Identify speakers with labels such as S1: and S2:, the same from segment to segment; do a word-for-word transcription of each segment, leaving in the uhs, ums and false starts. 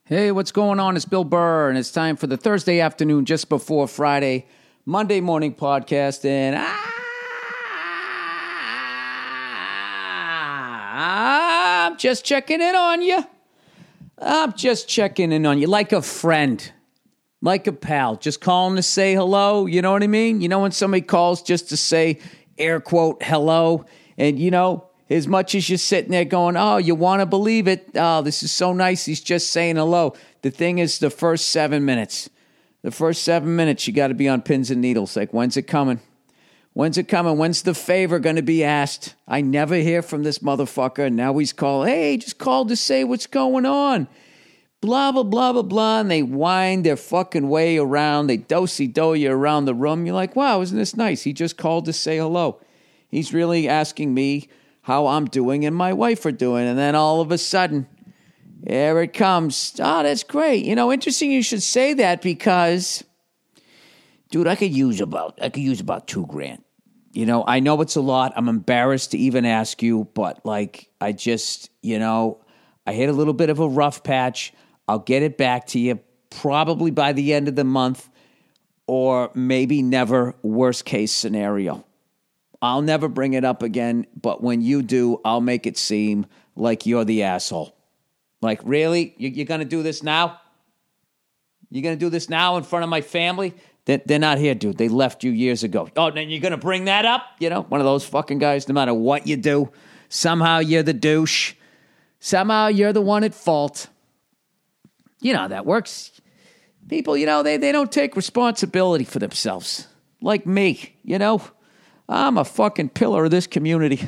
S1: Hey, what's going on? It's Bill Burr, and it's time for the Thursday afternoon just before Friday, Monday morning podcast. And I, I'm just checking in on you. I'm just checking in on you like a friend, like a pal. Just calling to say hello. You know what I mean? You know when somebody calls just to say, air quote, hello, and you know, as much as you're sitting there going, oh, you want to believe it. Oh, this is so nice. He's just saying hello. The thing is, the first seven minutes, the first seven minutes, you got to be on pins and needles. Like, when's it coming? When's it coming? When's the favor going to be asked? I never hear from this motherfucker. Now he's calling. Hey, just called to say what's going on. Blah, blah, blah, blah, blah. And they wind their fucking way around. They do-si-do you around the room. You're like, wow, isn't this nice? He just called to say hello. He's really asking me how I'm doing and my wife are doing. And then all of a sudden, here it comes. Oh, that's great. You know, interesting you should say that because, dude, I could use about, I could use about two grand. You know, I know it's a lot. I'm embarrassed to even ask you, but like, I just, you know, I hit a little bit of a rough patch. I'll get it back to you probably by the end of the month or maybe never, worst case scenario. I'll never bring it up again, but when you do, I'll make it seem like you're the asshole. Like, really? You're going to do this now? You're going to do this now in front of my family? They're not here, dude. They left you years ago. Oh, then you're going to bring that up? You know, one of those fucking guys, no matter what you do, somehow you're the douche. Somehow you're the one at fault. You know how that works. People, you know, they, they don't take responsibility for themselves. Like me, you know? I'm a fucking pillar of this community.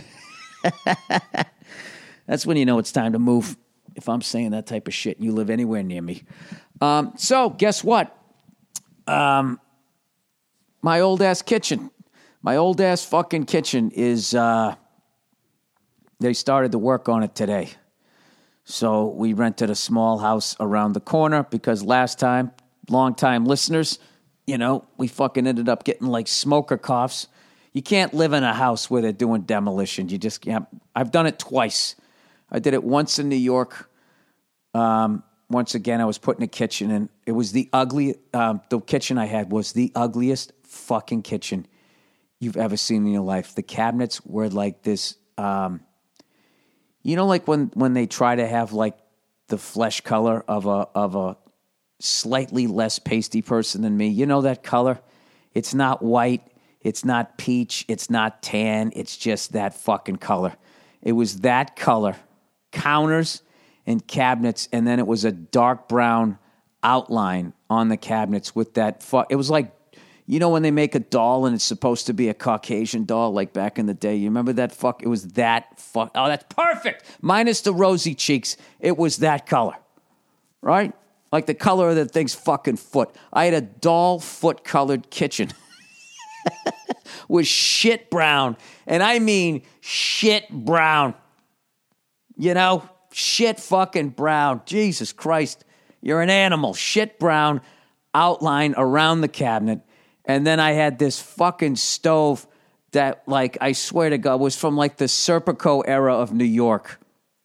S1: That's when you know it's time to move. If I'm saying that type of shit and you live anywhere near me. Um, so, guess what? Um, my old-ass kitchen. My old-ass fucking kitchen is, uh, they started to work on it today. So, we rented a small house around the corner because last time, long-time listeners, you know, we fucking ended up getting like smoker coughs. You can't live in a house where they're doing demolition. You just can't. I've done it twice. I did it once in New York. Um, once again, I was putting a kitchen in. It was the ugly, um, the kitchen I had was the ugliest fucking kitchen you've ever seen in your life. The cabinets were like this, um, you know, like when, when they try to have like the flesh color of a, of a slightly less pasty person than me. You know that color? It's not white. It's not peach, it's not tan, it's just that fucking color. It was that color, counters and cabinets, and then it was a dark brown outline on the cabinets with that fu- it was like, you know when they make a doll and it's supposed to be a Caucasian doll, like back in the day, you remember that fuck? It was that fuck, oh, that's perfect! Minus the rosy cheeks, it was that color, right? Like the color of the thing's fucking foot. I had a doll foot-colored kitchen. Was shit brown. And I mean shit brown. You know? Shit fucking brown. Jesus Christ. You're an animal. Shit brown outline around the cabinet. And then I had this fucking stove that, like, I swear to God, was from, like, the Serpico era of New York.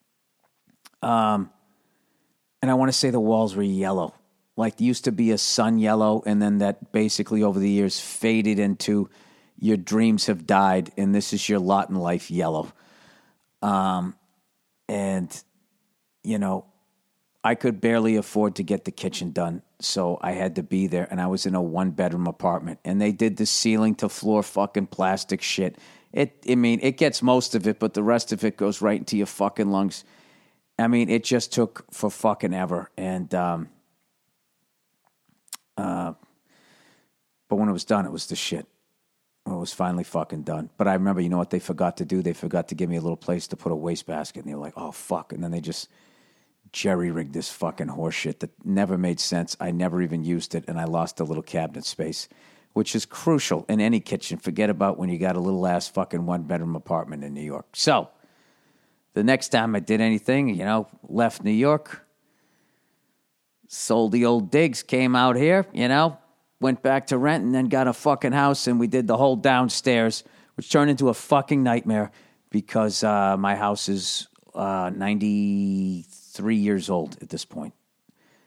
S1: Um, and I want to say the walls were yellow. Like, there used to be a sun yellow, and then that basically over the years faded into your dreams have died, and this is your lot in life yellow. Um, and, you know, I could barely afford to get the kitchen done, so I had to be there, and I was in a one-bedroom apartment, and they did the ceiling-to-floor fucking plastic shit. It, I mean, it gets most of it, but the rest of it goes right into your fucking lungs. I mean, it just took for fucking ever, and, um... Uh, but when it was done, it was the shit. When it was finally fucking done. But I remember, you know what they forgot to do? They forgot to give me a little place to put a wastebasket. And they were like, oh, fuck. And then they just jerry-rigged this fucking horse shit that never made sense. I never even used it, and I lost a little cabinet space, which is crucial in any kitchen. Forget about when you got a little-ass fucking one-bedroom apartment in New York. So, the next time I did anything, you know, left New York, sold the old digs, came out here, you know, went back to rent, and then got a fucking house, and we did the whole downstairs, which turned into a fucking nightmare because uh, my house is uh, ninety-three years old at this point.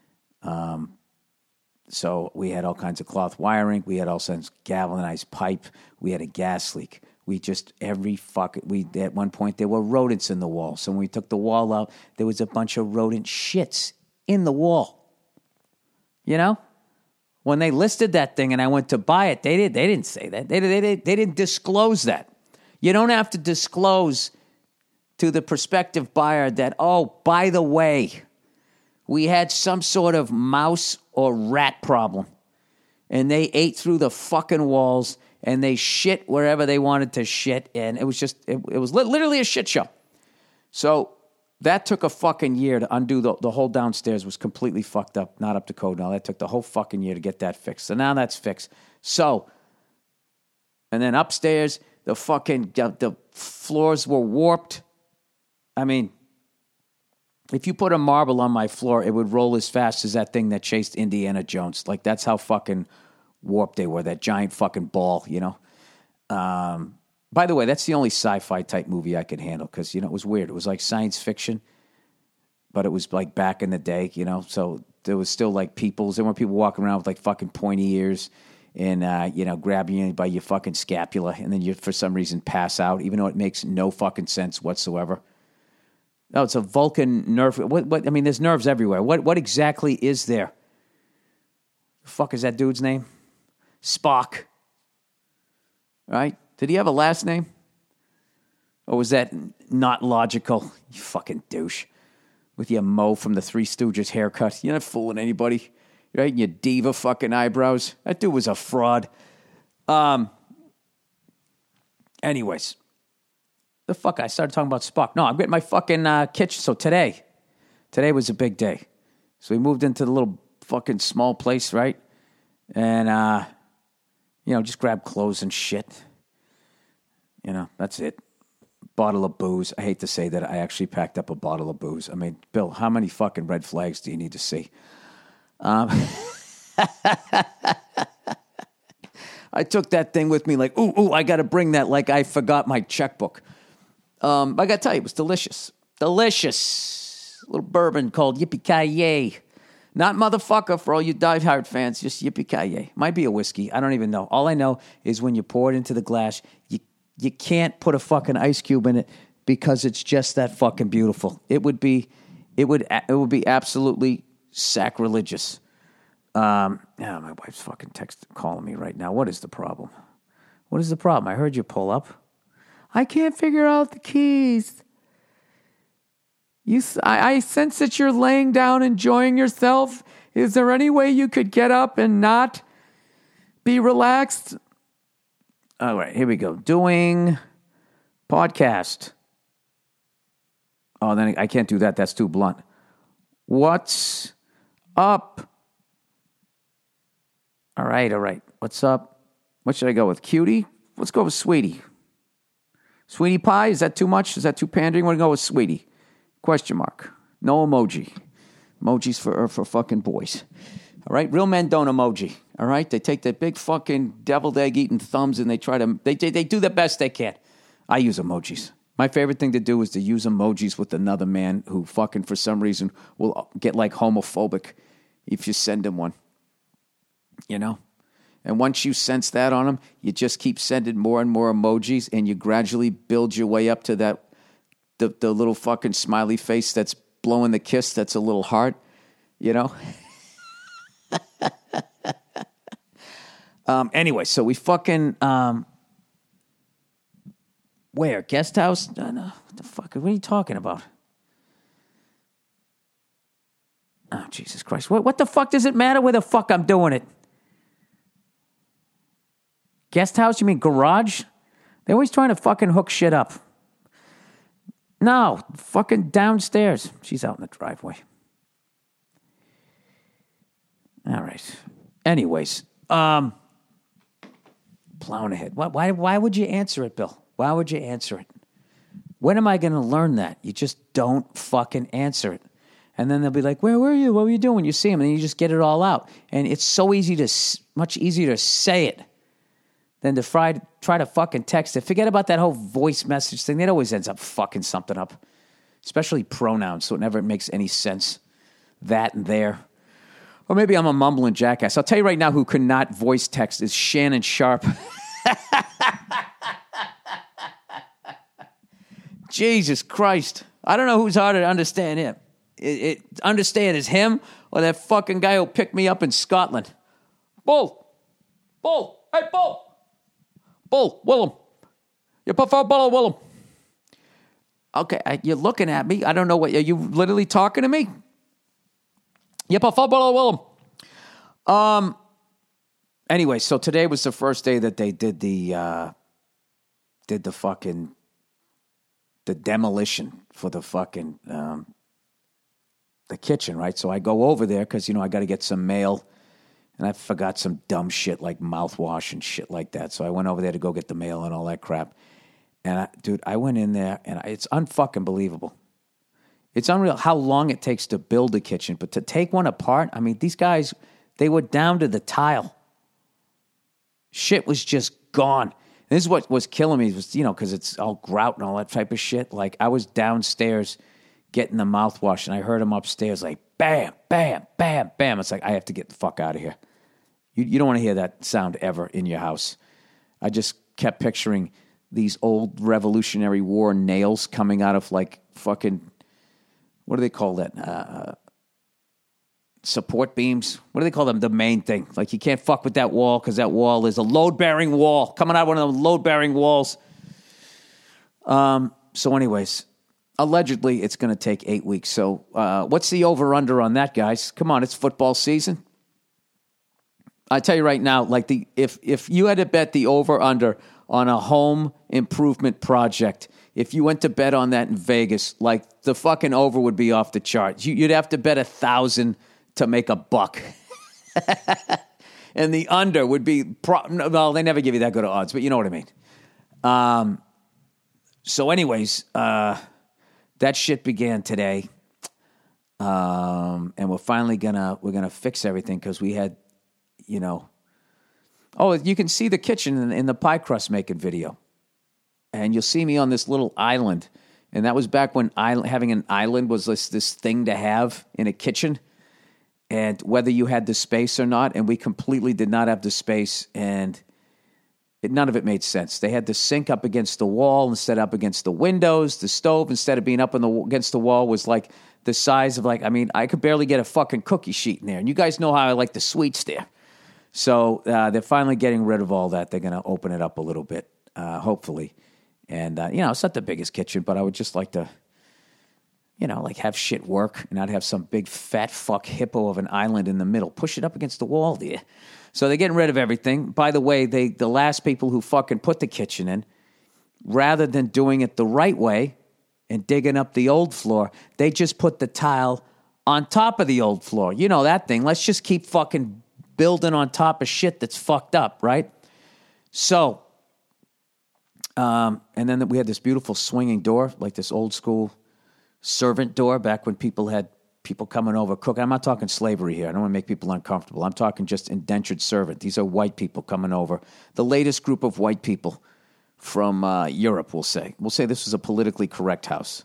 S1: Um, so we had all kinds of cloth wiring. We had all kinds of galvanized pipe. We had a gas leak. We just, every fuck, we, at one point, there were rodents in the wall. So when we took the wall out, there was a bunch of rodent shits in the wall. You know? When they listed that thing and I went to buy it, they, did, they didn't say that. They, they, they, they didn't disclose that. You don't have to disclose to the prospective buyer that, oh, by the way, we had some sort of mouse or rat problem. And they ate through the fucking walls and they shit wherever they wanted to shit. And it was just, it, it was literally a shit show. So that took a fucking year to undo. The, the whole downstairs was completely fucked up, not up to code. Now that took the whole fucking year to get that fixed. So now that's fixed. So, and then upstairs, the fucking, the, the floors were warped. I mean, if you put a marble on my floor, it would roll as fast as that thing that chased Indiana Jones. Like, that's how fucking warped they were, that giant fucking ball, you know? Um, by the way, that's the only sci-fi type movie I could handle because, you know, it was weird. It was like science fiction, but it was like back in the day, you know? So there was still like peoples. There weren't people walking around with like fucking pointy ears and, uh, you know, grabbing you by your fucking scapula and then you, for some reason, pass out, even though it makes no fucking sense whatsoever. No, it's a Vulcan nerve. What? What? I mean, there's nerves everywhere. What? What exactly is there? The fuck is that dude's name? Spock. Right? Did he have a last name? Or was that not logical? You fucking douche. With your Mo from the Three Stooges haircut. You're not fooling anybody. Right? And your diva fucking eyebrows. That dude was a fraud. Um. Anyways. The fuck, I started talking about Spock. No, I'm getting my fucking uh, kitchen. So today, today was a big day. So we moved into the little fucking small place, right? And, uh, you know, just grab clothes and shit. You know, that's it. Bottle of booze. I hate to say that I actually packed up a bottle of booze. I mean, Bill, how many fucking red flags do you need to see? Um, I took that thing with me like, ooh, ooh, I got to bring that like I forgot my checkbook. Um, I got to tell you, it was delicious. Delicious. A little bourbon called Yippee-Ki-Yay. Not motherfucker for all you Die Hard fans, just Yippee-Ki-Yay. Might be a whiskey. I don't even know. All I know is when you pour it into the glass, you you can't put a fucking ice cube in it because it's just that fucking beautiful. It would be, it would, it would be absolutely sacrilegious. Um, yeah, my wife's fucking text calling me right now. What is the problem? What is the problem? I heard you pull up. I can't figure out the keys. You, I, I sense that you're laying down enjoying yourself. Is there any way you could get up and not be relaxed? All right, here we go. Doing podcast. Oh, then I can't do that. That's too blunt. What's up? All right, all right. What's up? What should I go with? Cutie? Let's go with Sweetie. Sweetie Pie? Is that too much? Is that too pandering? We're going to go with Sweetie. Question mark. No emoji. Emojis for for fucking boys. All right? Real men don't emoji. All right? They take their big fucking deviled egg eating thumbs and they try to, they, they, they do the best they can. I use emojis. My favorite thing to do is to use emojis with another man who fucking, for some reason, will get like homophobic if you send him one. You know? And once you sense that on them, you just keep sending more and more emojis and you gradually build your way up to that, the, the little fucking smiley face that's blowing the kiss that's a little heart, you know? um, anyway, so we fucking, um, where? Guest house? No, no, what the fuck? What are you talking about? Oh, Jesus Christ. What, what the fuck does it matter where the fuck I'm doing it? Guest house? You mean garage? They're always trying to fucking hook shit up. No, fucking downstairs. She's out in the driveway. All right. Anyways, um, plowing ahead. Why, why, why would you answer it, Bill? Why would you answer it? When am I going to learn that? You just don't fucking answer it. And then they'll be like, where were you? What were you doing? You see them, and then you just get it all out. And it's so easy to, much easier to say it than to try, try to fucking text it. Forget about that whole voice message thing. It always ends up fucking something up. Especially pronouns, so it never makes any sense. That and there. Or maybe I'm a mumbling jackass. I'll tell you right now who could not voice text is Shannon Sharp. Jesus Christ. I don't know who's harder to understand him. It, it, understand is him or that fucking guy who picked me up in Scotland. Bull. Bull. Hey, Bull. Bull. Willem. You prefer Bull or Willem? Okay, I, you're looking at me. I don't know what, are you literally talking to me? You prefer Bull or Willem? Um, anyway, so today was the first day that they did the, uh, did the fucking, the demolition for the fucking, um, the kitchen, right? So I go over there because, you know, I got to get some mail, and I forgot some dumb shit like mouthwash and shit like that. So I went over there to go get the mail and all that crap. And, I, dude, I went in there, and I, it's unfucking believable. It's unreal how long it takes to build a kitchen, but to take one apart, I mean, these guys, they were down to the tile. Shit was just gone. And this is what was killing me, was, you know, because it's all grout and all that type of shit. Like, I was downstairs getting the mouthwash, and I heard him upstairs like, bam, bam, bam, bam. It's like, I have to get the fuck out of here. You, you don't want to hear that sound ever in your house. I just kept picturing these old Revolutionary War nails coming out of like fucking, what do they call that? Uh, support beams? What do they call them? The main thing. Like, you can't fuck with that wall because that wall is a load-bearing wall. Coming out of one of those load-bearing walls. Um. So anyways, allegedly it's going to take eight weeks. So uh, what's the over-under on that, guys? Come on, it's football season. I tell you right now, like the if if you had to bet the over-under on a home improvement project, if you went to bet on that in Vegas, like the fucking over would be off the charts. You'd have to bet a thousand to make a buck. And the under would be, pro- well, they never give you that good of odds, but you know what I mean. Um, so anyways, uh, that shit began today. Um, and we're finally gonna, we're gonna fix everything because we had, you know, oh, you can see the kitchen in, in the pie crust making video. And you'll see me on this little island. And that was back when island, having an island was this, this thing to have in a kitchen. And whether you had the space or not, and we completely did not have the space, and it, none of it made sense. They had the sink up against the wall instead of up against the windows. The stove, instead of being up on the, against the wall, was like the size of like, I mean, I could barely get a fucking cookie sheet in there. And you guys know how I like the sweets there. So uh, they're finally getting rid of all that. They're going to open it up a little bit, uh, hopefully. And, uh, you know, it's not the biggest kitchen, but I would just like to, you know, like have shit work and not have some big fat fuck hippo of an island in the middle. Push it up against the wall there. So they're getting rid of everything. By the way, they the last people who fucking put the kitchen in, rather than doing it the right way and digging up the old floor, they just put the tile on top of the old floor. You know that thing. Let's just keep fucking building on top of shit that's fucked up, right? So, um, and then we had this beautiful swinging door, like this old school servant door back when people had people coming over cooking. I'm not talking slavery here. I don't want to make people uncomfortable. I'm talking just indentured servant. These are white people coming over. The latest group of white people from uh, Europe, we'll say. We'll say this was a politically correct house.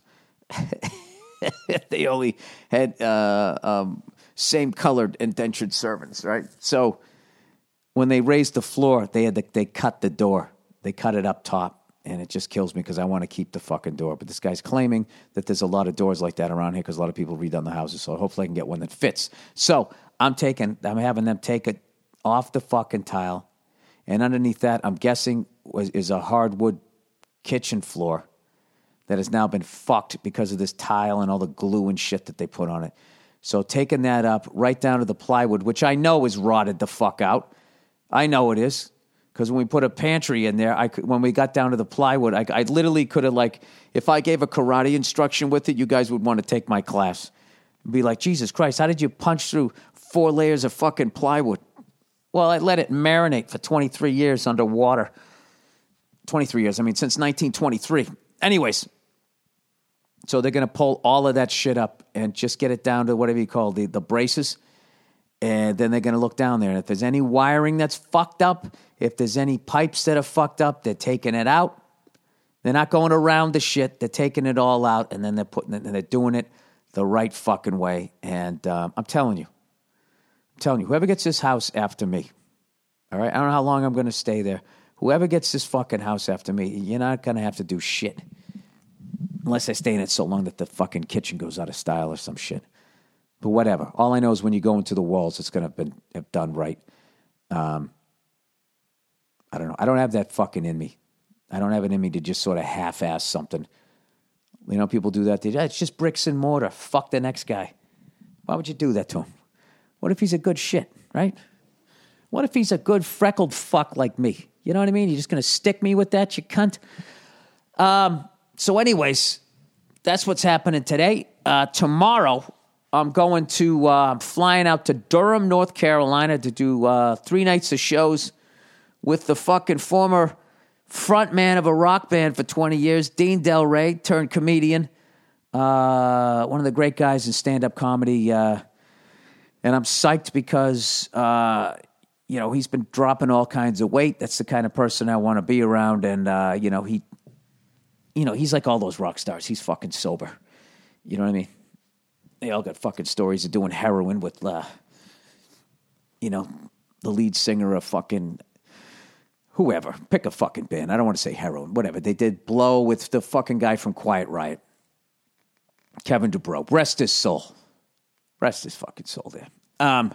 S1: They only had uh, um, same-colored indentured servants, right? So when they raised the floor, they had to, they cut the door. They cut it up top. And it just kills me because I want to keep the fucking door. But this guy's claiming that there's a lot of doors like that around here because a lot of people redone the houses. So hopefully I can get one that fits. So I'm taking, I'm having them take it off the fucking tile. And underneath that, I'm guessing, was, is a hardwood kitchen floor that has now been fucked because of this tile and all the glue and shit that they put on it. So taking that up right down to the plywood, which I know is rotted the fuck out. I know it is. Because when we put a pantry in there, I could, when we got down to the plywood, I, I literally could have, like, if I gave a karate instruction with it, you guys would want to take my class. Be like, Jesus Christ, how did you punch through four layers of fucking plywood? Well, I let it marinate for twenty-three years underwater. twenty-three years, I mean, since nineteen twenty-three. Anyways, so they're going to pull all of that shit up and just get it down to whatever you call the, the braces. And then they're going to look down there. And if there's any wiring that's fucked up, if there's any pipes that are fucked up, they're taking it out. They're not going around the shit. They're taking it all out, and then they're putting it, and they're doing it the right fucking way. And um, I'm telling you, I'm telling you, whoever gets this house after me, all right? I don't know how long I'm going to stay there. Whoever gets this fucking house after me, you're not going to have to do shit. Unless I stay in it so long that the fucking kitchen goes out of style or some shit. But whatever. All I know is when you go into the walls, it's going to have been have done right. Um, I don't know. I don't have that fucking in me. I don't have it in me to just sort of half-ass something. You know, people do that. They, it's just bricks and mortar. Fuck the next guy. Why would you do that to him? What if he's a good shit, right? What if he's a good freckled fuck like me? You know what I mean? You're just going to stick me with that, you cunt? Um, so anyways, that's what's happening today. Uh, tomorrow, I'm going to, uh, I'm flying out to Durham, North Carolina to do uh, three nights of shows with the fucking former front man of a rock band for twenty years, Dean Del Rey, turned comedian. Uh, one of the great guys in stand-up comedy. Uh, and I'm psyched because, uh, you know, he's been dropping all kinds of weight. That's the kind of person I want to be around. And, uh, you know, he, you know, he's like all those rock stars. He's fucking sober. You know what I mean? They all got fucking stories of doing heroin with, uh, you know, the lead singer of fucking whoever. Pick a fucking band. I don't want to say heroin. Whatever. They did Blow with the fucking guy from Quiet Riot. Kevin DuBrow. Rest his soul. Rest his fucking soul there. Um,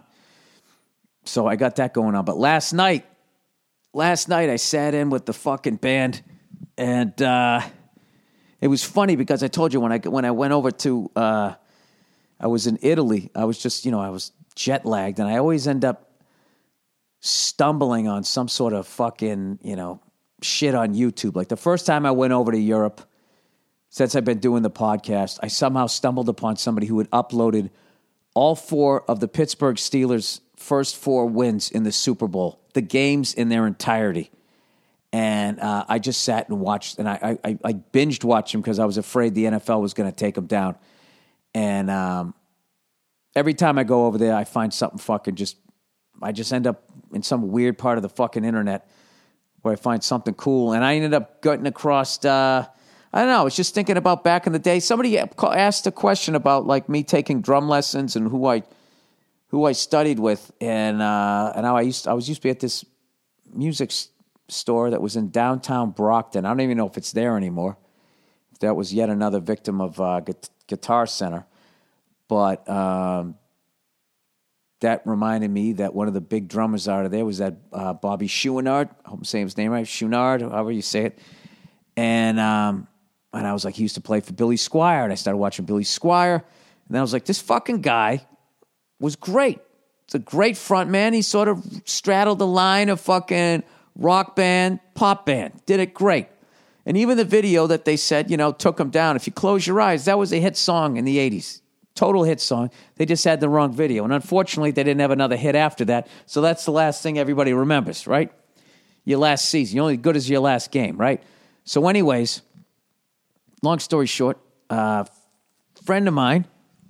S1: so I got that going on. But last night, last night I sat in with the fucking band, and uh, it was funny because I told you when I when I went over to, uh, I was in Italy. I was just, you know, I was jet lagged, and I always end up stumbling on some sort of fucking, you know, shit on YouTube. Like the first time I went over to Europe, since I've been doing the podcast, I somehow stumbled upon somebody who had uploaded all four of the Pittsburgh Steelers' first four wins in the Super Bowl, the games in their entirety. And uh, I just sat and watched, and I, I, I binged watched them because I was afraid the N F L was going to take them down. And um, every time I go over there, I find something fucking just, I just end up in some weird part of the fucking internet where I find something cool. And I ended up getting across, uh, I don't know, I was just thinking about back in the day. Somebody asked a question about like me taking drum lessons and who I who I studied with. And uh, and how I used to, I was used to be at this music store that was in downtown Brockton. I don't even know if it's there anymore. If that was yet another victim of uh, Guitar Center. But um, that reminded me that one of the big drummers out of there was that uh, Bobby Chouinard. I hope I'm saying his name right. Chouinard, however you say it. And um, and I was like, he used to play for Billy Squier. And I started watching Billy Squier. And then I was like, this fucking guy was great. It's a great front man. He sort of straddled the line of fucking rock band, pop band. Did it great. And even the video that they said, you know, took him down. If you close your eyes, that was a hit song in the eighties. Total hit song. They just had the wrong video. And unfortunately, they didn't have another hit after that. So that's the last thing everybody remembers, right? Your last season. You're only good as your last game, right? So anyways, long story short, a uh, friend of mine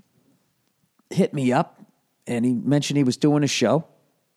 S1: hit me up, and he mentioned he was doing a show.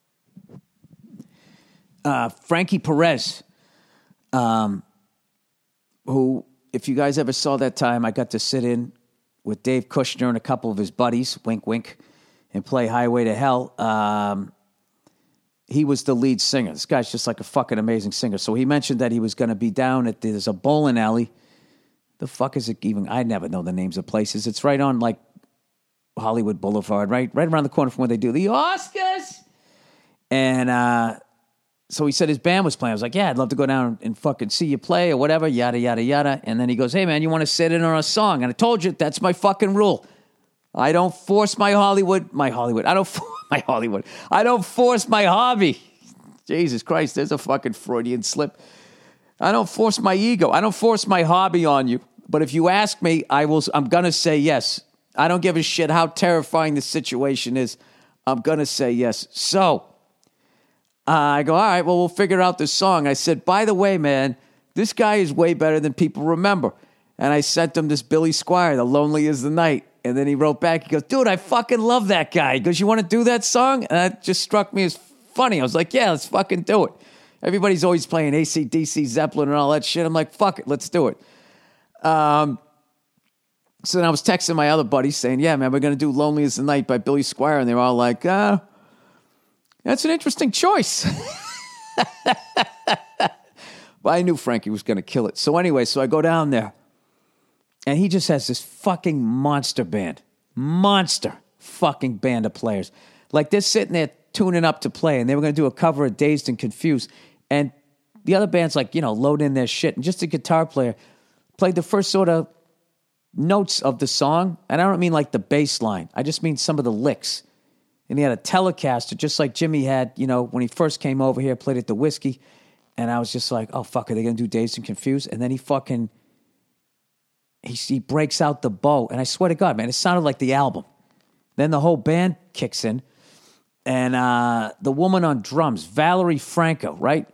S1: Uh, Frankie Perez, um, who, if you guys ever saw that time, I got to sit in with Dave Kushner and a couple of his buddies, wink, wink, and play Highway to Hell. Um, he was the lead singer. This guy's just like a fucking amazing singer. So he mentioned that he was going to be down at, there's a bowling alley. The fuck is it even? I never know the names of places. It's right on like Hollywood Boulevard, right, right around the corner from where they do the Oscars. And uh, so he said his band was playing. I was like, yeah, I'd love to go down and fucking see you play or whatever, yada, yada, yada. And then he goes, hey, man, you want to sit in on a song? And I told you, that's my fucking rule. I don't force my Hollywood, my Hollywood. I don't force my Hollywood. I don't force my hobby. Jesus Christ, there's a fucking Freudian slip. I don't force my ego. I don't force my hobby on you. But if you ask me, I will. I'm going to say yes. I don't give a shit how terrifying the situation is. I'm going to say yes. So uh, I go, all right, well, we'll figure out this song. I said, by the way, man, this guy is way better than people remember. And I sent him this Billy Squier, The Lonely is the Night. And then he wrote back, he goes, dude, I fucking love that guy. He goes, you want to do that song? And that just struck me as funny. I was like, yeah, let's fucking do it. Everybody's always playing A C D C, Zeppelin, and all that shit. I'm like, fuck it, let's do it. Um, so then I was texting my other buddies saying, yeah, man, we're going to do Lonely as the Night by Billy Squier. And they were all like, uh, That's an interesting choice. But I knew Frankie was going to kill it. So anyway, so I go down there, and he just has this fucking monster band. Monster fucking band of players. Like, they're sitting there tuning up to play, and they were going to do a cover of Dazed and Confused. And the other band's like, you know, load in their shit. And just a guitar player played the first sort of notes of the song. And I don't mean like the bass line. I just mean some of the licks. And he had a Telecaster, just like Jimmy had, you know, when he first came over here, played at the Whiskey. And I was just like, oh, fuck, are they going to do Dazed and Confused? And then he fucking, he, he breaks out the bow. And I swear to God, man, it sounded like the album. Then the whole band kicks in. And uh, the woman on drums, Valerie Franco, right?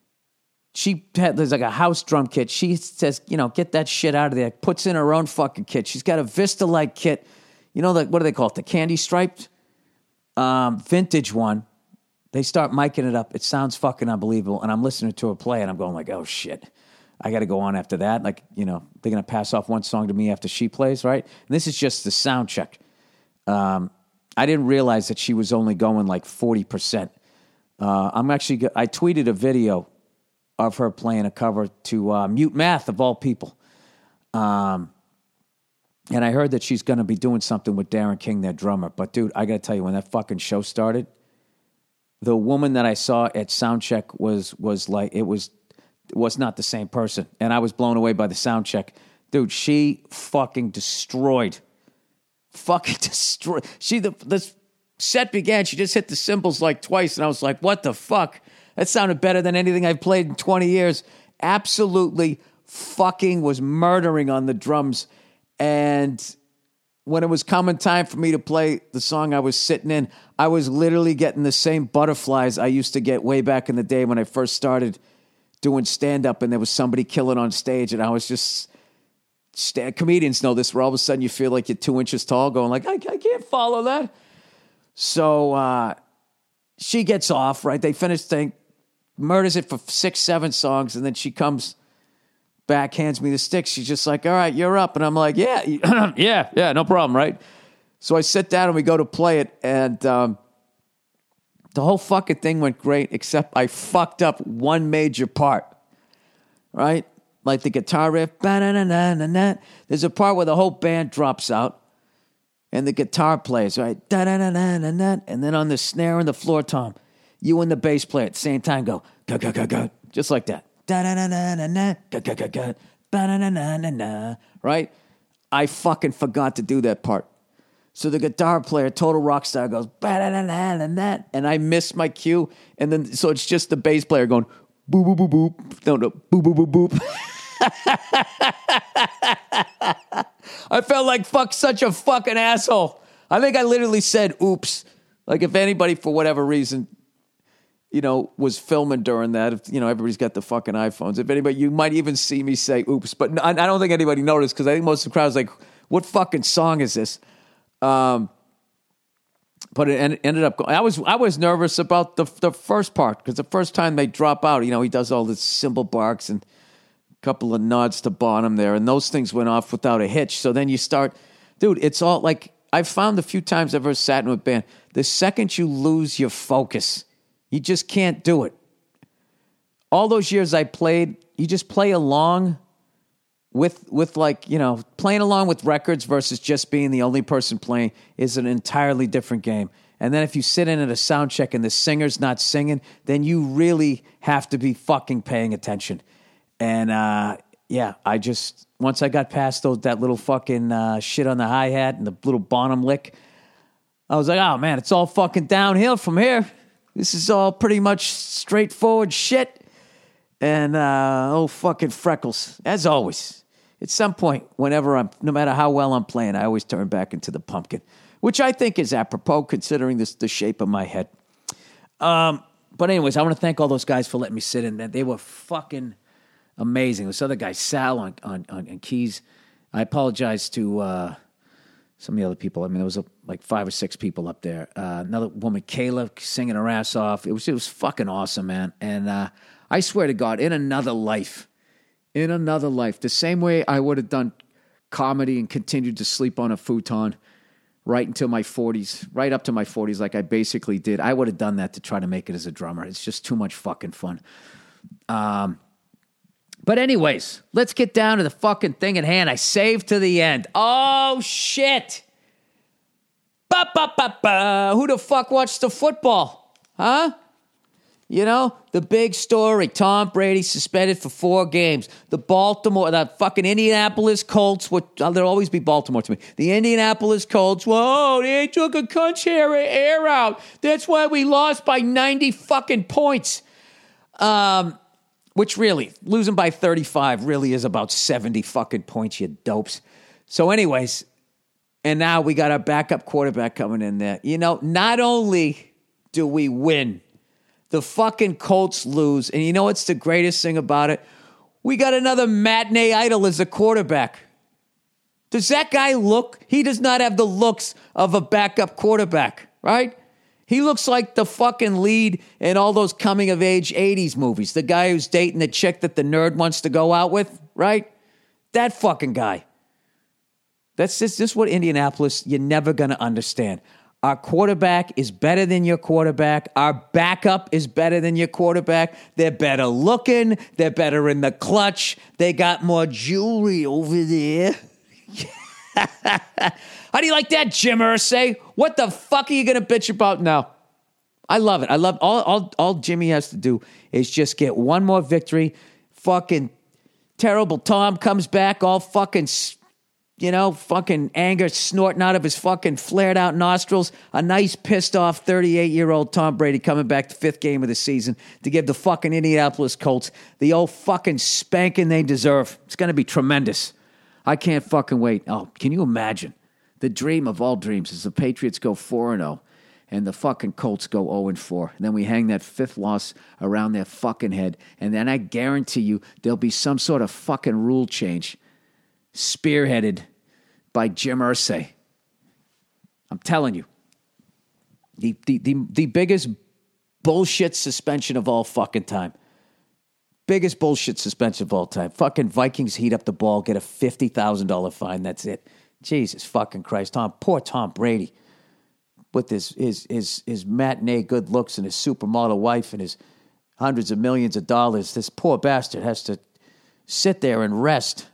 S1: She had, there's like a house drum kit. She says, you know, get that shit out of there. Puts in her own fucking kit. She's got a Vista-like kit. You know, the, what do they call it? The candy striped um, vintage one. They start micing it up. It sounds fucking unbelievable. And I'm listening to her play, and I'm going like, oh, shit. I got to go on after that. Like, you know, they're going to pass off one song to me after she plays, right? And this is just the sound check. Um, I didn't realize that she was only going like forty percent. Uh, I'm actually, I tweeted a video of her playing a cover to uh, Mute Math, of all people. Um, and I heard that she's going to be doing something with Darren King, their drummer. But, dude, I got to tell you, when that fucking show started, the woman that I saw at Soundcheck was was like, it was was not the same person. And I was blown away by the Soundcheck. Dude, she fucking destroyed. Fucking destroyed. She, the, the set began, she just hit the cymbals like twice, and I was like, what the fuck? That sounded better than anything I've played in twenty years. Absolutely fucking was murdering on the drums. And when it was coming time for me to play the song I was sitting in, I was literally getting the same butterflies I used to get way back in the day when I first started doing stand-up, and there was somebody killing on stage, and I was just... Stand, comedians know this, where all of a sudden you feel like you're two inches tall, going like, I, I can't follow that. So uh, she gets off, right? They finish thing, murders it for six, seven songs, and then she comes back, hands me the stick. She's just like, all right, you're up. And I'm like, yeah, yeah, yeah, no problem, right? So I sit down and we go to play it, and um, the whole fucking thing went great, except I fucked up one major part, right? Like the guitar riff, ba-na-na-na-na-na. There's a part where the whole band drops out and the guitar plays, right? Da-na-na-na-na-na. And then on the snare and the floor tom, you and the bass player at the same time go, ga-ga-ga-ga, just like that. Da-na-na-na-na-na, ga-ga-ga-ga, ba-na-na-na-na-na, right? I fucking forgot to do that part. So the guitar player, total rock star, goes, ba-na-na-na-na-na, and I miss my cue. And then, so it's just the bass player going, boop, boop, boop, boop. No, no, boop, boop, boop, boop. I felt like fuck such a fucking asshole. I think I literally said, oops. Like if anybody, for whatever reason, you know, was filming during that, if, you know, everybody's got the fucking iPhones. If anybody, you might even see me say, oops. But I, I don't think anybody noticed, because I think most of the crowd was like, what fucking song is this? Um, But it en- ended up going. I was I was nervous about the the first part, because the first time they drop out, you know, he does all the cymbal barks and a couple of nods to Bonham there, and those things went off without a hitch. So then you start, dude, it's all like, I've found the few times I've ever sat in a band, the second you lose your focus, you just can't do it. All those years I played, you just play along with with like, you know, playing along with records versus just being the only person playing is an entirely different game. And then if you sit in at a sound check and the singer's not singing, then you really have to be fucking paying attention. And uh, yeah, I just, once I got past those, that little fucking uh, shit on the hi-hat and the little Bonham lick, I was like, oh man, it's all fucking downhill from here. This is all pretty much straightforward shit. And uh, oh, fucking Freckles, as always. At some point, whenever I'm, no matter how well I'm playing, I always turn back into the pumpkin, which I think is apropos considering this, the shape of my head. Um, but anyways, I want to thank all those guys for letting me sit in there. They were fucking amazing. This other guy, Sal, on, on, on, on keys. I apologize to uh, some of the other people. I mean, there was a, like five or six people up there. Uh, another woman, Kayla, singing her ass off. It was, it was fucking awesome, man. And uh, I swear to God, in another life, in another life, the same way I would have done comedy and continued to sleep on a futon, right until my forties, right up to my forties, like I basically did. I would have done that to try to make it as a drummer. It's just too much fucking fun. Um, but anyways, let's get down to the fucking thing at hand. I saved to the end. Oh, shit. Ba, ba, ba, ba. Who the fuck watched the football? Huh? You know, the big story, Tom Brady suspended for four games. The Baltimore, the fucking Indianapolis Colts, what, there'll always be Baltimore to me. The Indianapolis Colts, whoa, they took a cunt's hair air out. That's why we lost by ninety fucking points. Um, which really, losing by thirty-five really is about seventy fucking points, you dopes. So anyways, and now we got our backup quarterback coming in there. You know, not only do we win, the fucking Colts lose. And you know what's the greatest thing about it? We got another matinee idol as a quarterback. Does that guy look? He does not have the looks of a backup quarterback, right? He looks like the fucking lead in all those coming-of-age eighties movies. The guy who's dating the chick that the nerd wants to go out with, right? That fucking guy. That's just, this is what Indianapolis, you're never going to understand. Our quarterback is better than your quarterback. Our backup is better than your quarterback. They're better looking. They're better in the clutch. They got more jewelry over there. How do you like that, Jim Irsay? What the fuck are you going to bitch about now? I love it. I love all, all, all Jimmy has to do is just get one more victory. Fucking terrible Tom comes back all fucking... You know, fucking anger snorting out of his fucking flared out nostrils. A nice pissed off thirty-eight-year-old Tom Brady coming back the fifth game of the season to give the fucking Indianapolis Colts the old fucking spanking they deserve. It's going to be tremendous. I can't fucking wait. Oh, can you imagine? The dream of all dreams is the Patriots go four and oh and the fucking Colts go oh and four. And then we hang that fifth loss around their fucking head. And then I guarantee you there'll be some sort of fucking rule change spearheaded by Jim Irsay. I'm telling you. The, the, the, the biggest bullshit suspension of all fucking time. Biggest bullshit suspension of all time. Fucking Vikings heat up the ball, get a fifty thousand dollars fine. That's it. Jesus fucking Christ. Tom, poor Tom Brady. With his, his, his, his matinee good looks and his supermodel wife and his hundreds of millions of dollars. This poor bastard has to sit there and rest.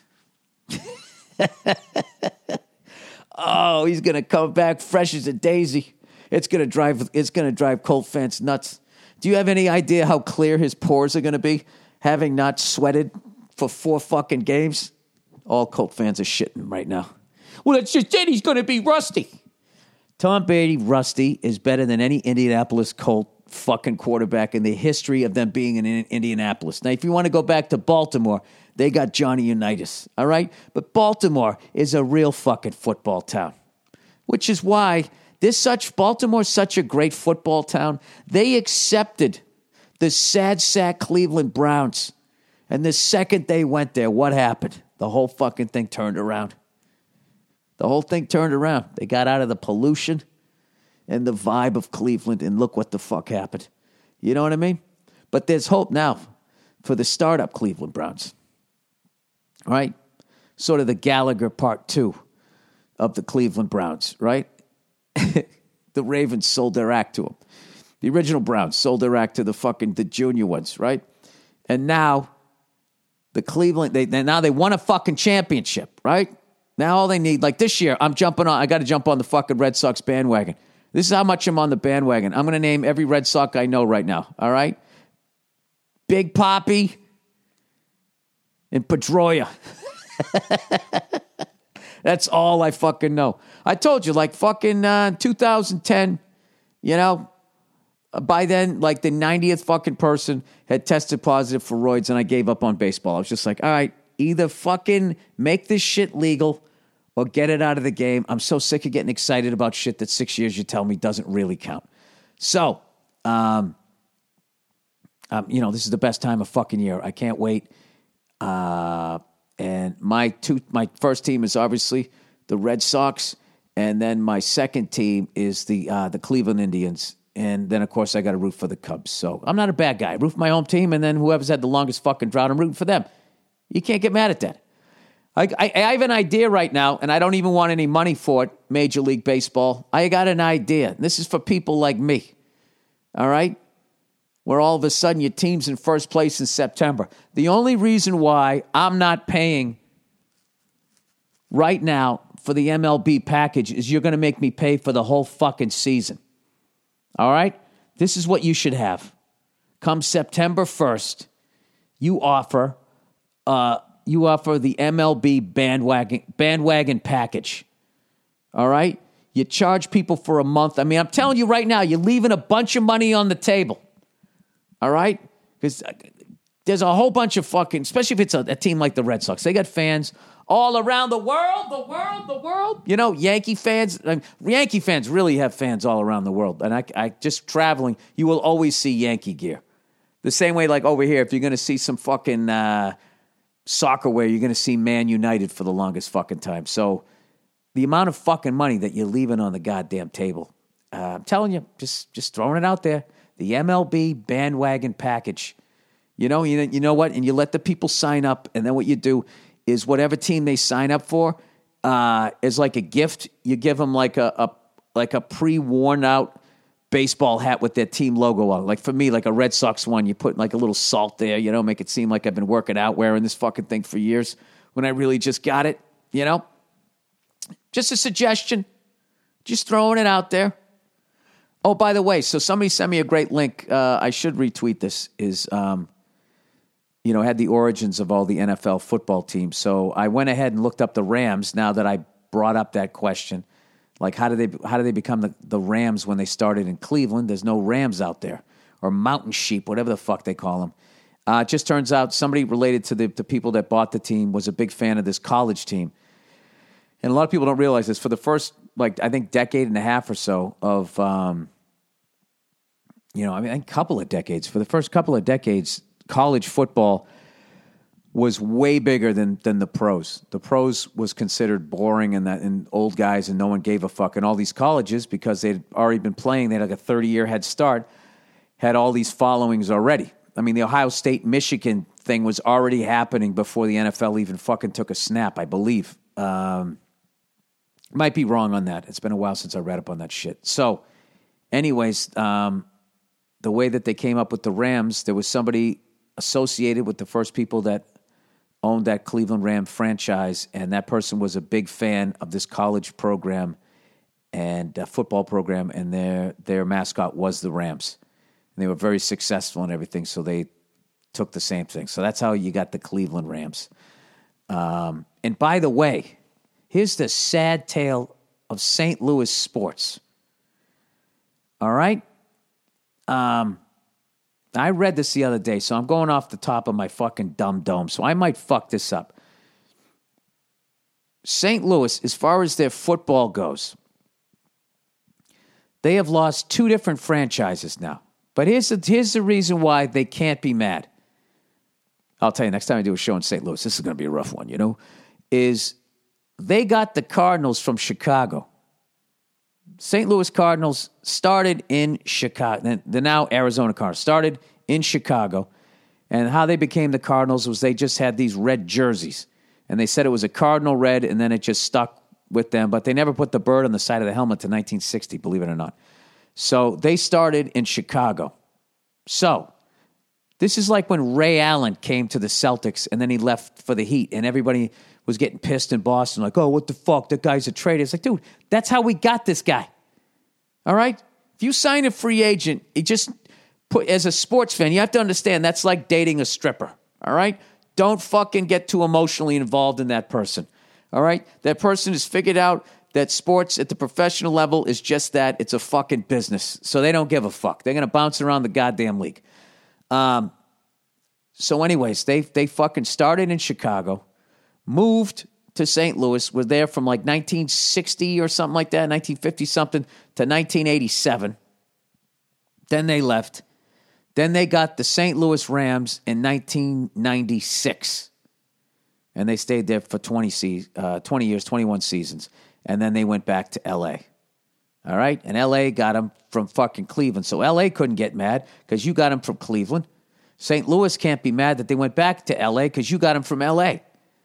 S1: Oh, he's gonna come back fresh as a daisy. It's gonna drive. It's gonna drive Colt fans nuts. Do you have any idea how clear his pores are gonna be, having not sweated for four fucking games? All Colt fans are shitting right now. Well, it's just it. He's gonna be rusty. Tom Brady, rusty, is better than any Indianapolis Colt fucking quarterback in the history of them being in Indianapolis. Now, if you want to go back to Baltimore, they got Johnny Unitas, all right? But Baltimore is a real fucking football town, which is why this such Baltimore's such a great football town. They accepted the sad sack Cleveland Browns, and the second they went there, what happened? The whole fucking thing turned around. The whole thing turned around. They got out of the pollution and the vibe of Cleveland, and look what the fuck happened. You know what I mean? But there's hope now for the startup Cleveland Browns. Right? Sort of the Gallagher part two of the Cleveland Browns, right? The Ravens sold their act to them. The original Browns sold their act to the fucking, the junior ones, right? And now, the Cleveland, they, they now they won a fucking championship, right? Now all they need, like this year, I'm jumping on, I got to jump on the fucking Red Sox bandwagon. This is how much I'm on the bandwagon. I'm going to name every Red Sox I know right now, all right? Big Papi and Pedroia. That's all I fucking know. I told you, like fucking uh, two thousand ten, you know, by then, like the ninetieth fucking person had tested positive for roids, and I gave up on baseball. I was just like, all right, either fucking make this shit legal or get it out of the game. I'm so sick of getting excited about shit that six years you tell me doesn't really count. So, um, um, you know, this is the best time of fucking year. I can't wait. Uh, and my two, my first team is obviously the Red Sox, and then my second team is the uh, the Cleveland Indians. And then, of course, I got to root for the Cubs. So I'm not a bad guy. I root for my home team, and then whoever's had the longest fucking drought, I'm rooting for them. You can't get mad at that. I, I, I have an idea right now, and I don't even want any money for it, Major League Baseball. I got an idea. This is for people like me, all right? Where all of a sudden your team's in first place in September. The only reason why I'm not paying right now for the M L B package is you're going to make me pay for the whole fucking season. All right? This is what you should have. Come September first, you offer uh, you offer the M L B bandwagon bandwagon package. All right? You charge people for a month. I mean, I'm telling you right now, you're leaving a bunch of money on the table. All right? Because there's a whole bunch of fucking, especially if it's a, a team like the Red Sox. They got fans all around the world, the world, the world. You know, Yankee fans. I mean, Yankee fans really have fans all around the world. And I, I just traveling, you will always see Yankee gear. The same way, like over here, if you're going to see some fucking uh, soccer wear, you're going to see Man United for the longest fucking time. So the amount of fucking money that you're leaving on the goddamn table, uh, I'm telling you, just just throwing it out there. The M L B bandwagon package. You know, you, you know what? And you let the people sign up, and then what you do is whatever team they sign up for uh, is like a gift. You give them like a, a like a pre-worn out baseball hat with their team logo on. Like for me, like a Red Sox one, you put like a little salt there, you know, make it seem like I've been working out wearing this fucking thing for years when I really just got it, you know? Just a suggestion. Just throwing it out there. Oh, by the way, so somebody sent me a great link. Uh, I should retweet this. Is um, you know, had the origins of all the N F L football teams. So I went ahead and looked up the Rams. Now that I brought up that question, like how did they how did they become the, the Rams when they started in Cleveland? There's no Rams out there, or mountain sheep, whatever the fuck they call them. Uh, it just turns out somebody related to the, the people that bought the team was a big fan of this college team. And a lot of people don't realize this. For the first, like, I think, decade and a half or so of, um, you know, I mean, a couple of decades. For the first couple of decades, college football was way bigger than than the pros. The pros was considered boring and that and old guys, and no one gave a fuck. And all these colleges, because they'd already been playing, they had like a thirty-year head start, had all these followings already. I mean, the Ohio State-Michigan thing was already happening before the N F L even fucking took a snap, I believe. Um Might be wrong on that. It's been a while since I read up on that shit. So, anyways, um, the way that they came up with the Rams, there was somebody associated with the first people that owned that Cleveland Ram franchise, and that person was a big fan of this college program and uh, football program, and their their mascot was the Rams. And they were very successful and everything, so they took the same thing. So that's how you got the Cleveland Rams. Um, and by the way, here's the sad tale of Saint Louis sports. All right? Um, I read this the other day, so I'm going off the top of my fucking dumb dome, so I might fuck this up. Saint Louis, as far as their football goes, they have lost two different franchises now. But here's the, here's the reason why they can't be mad. I'll tell you, next time I do a show in Saint Louis, this is going to be a rough one, you know, is they got the Cardinals from Chicago. Saint Louis Cardinals started in Chicago. They're now Arizona Cardinals. Started in Chicago. And how they became the Cardinals was they just had these red jerseys. And they said it was a cardinal red, and then it just stuck with them. But they never put the bird on the side of the helmet to nineteen sixty, believe it or not. So they started in Chicago. So this is like when Ray Allen came to the Celtics, and then he left for the Heat, and everybody was getting pissed in Boston, like, oh, what the fuck, that guy's a traitor. It's like, dude, that's how we got this guy. All right? If you sign a free agent, it just put, as a sports fan, you have to understand that's like dating a stripper. All right? Don't fucking get too emotionally involved in that person. All right? That person has figured out that sports at the professional level is just that. It's a fucking business. So they don't give a fuck. They're going to bounce around the goddamn league. Um, so anyways, they they fucking started in Chicago, moved to Saint Louis, were there from like nineteen sixty or something like that, nineteen fifty something to nineteen eighty-seven. Then they left. Then they got the Saint Louis Rams in nineteen ninety-six. And they stayed there for twenty, se- uh, twenty years, twenty-one seasons. And then they went back to L A. All right? And L A got them from fucking Cleveland. So L A couldn't get mad because you got them from Cleveland. Saint Louis can't be mad that they went back to L A because you got them from L A.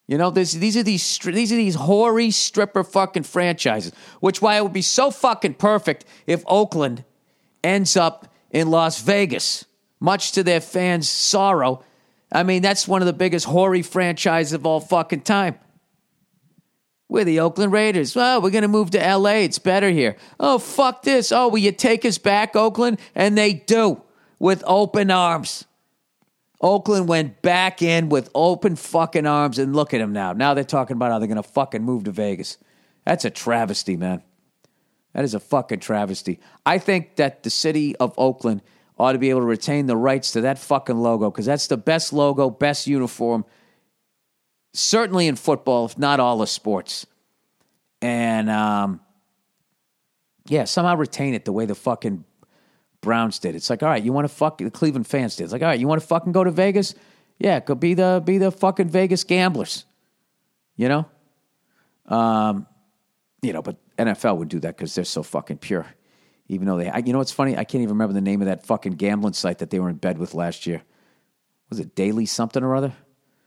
S1: You know, this, these are these stri- these are these hoary stripper fucking franchises. Which why it would be so fucking perfect if Oakland ends up in Las Vegas, much to their fans' sorrow. I mean, that's one of the biggest hoary franchises of all fucking time. We're the Oakland Raiders. Well, we're going to move to L A. It's better here. Oh, fuck this. Oh, will you take us back, Oakland? And they do, with open arms. Oakland went back in with open fucking arms, and look at them now. Now they're talking about how they're going to fucking move to Vegas. That's a travesty, man. That is a fucking travesty. I think that the city of Oakland ought to be able to retain the rights to that fucking logo, because that's the best logo, best uniform, certainly in football, if not all of sports. And, um, yeah, somehow retain it the way the fucking Browns did. It's like, all right, you want to fuck, the Cleveland fans did. It's like, all right, you want to fucking go to Vegas? Yeah, go be the, be the fucking Vegas Gamblers. You know? Um, you know, but N F L would do that because they're so fucking pure. Even though they, I, you know what's funny? I can't even remember the name of that fucking gambling site that they were in bed with last year. Was it Daily something or other?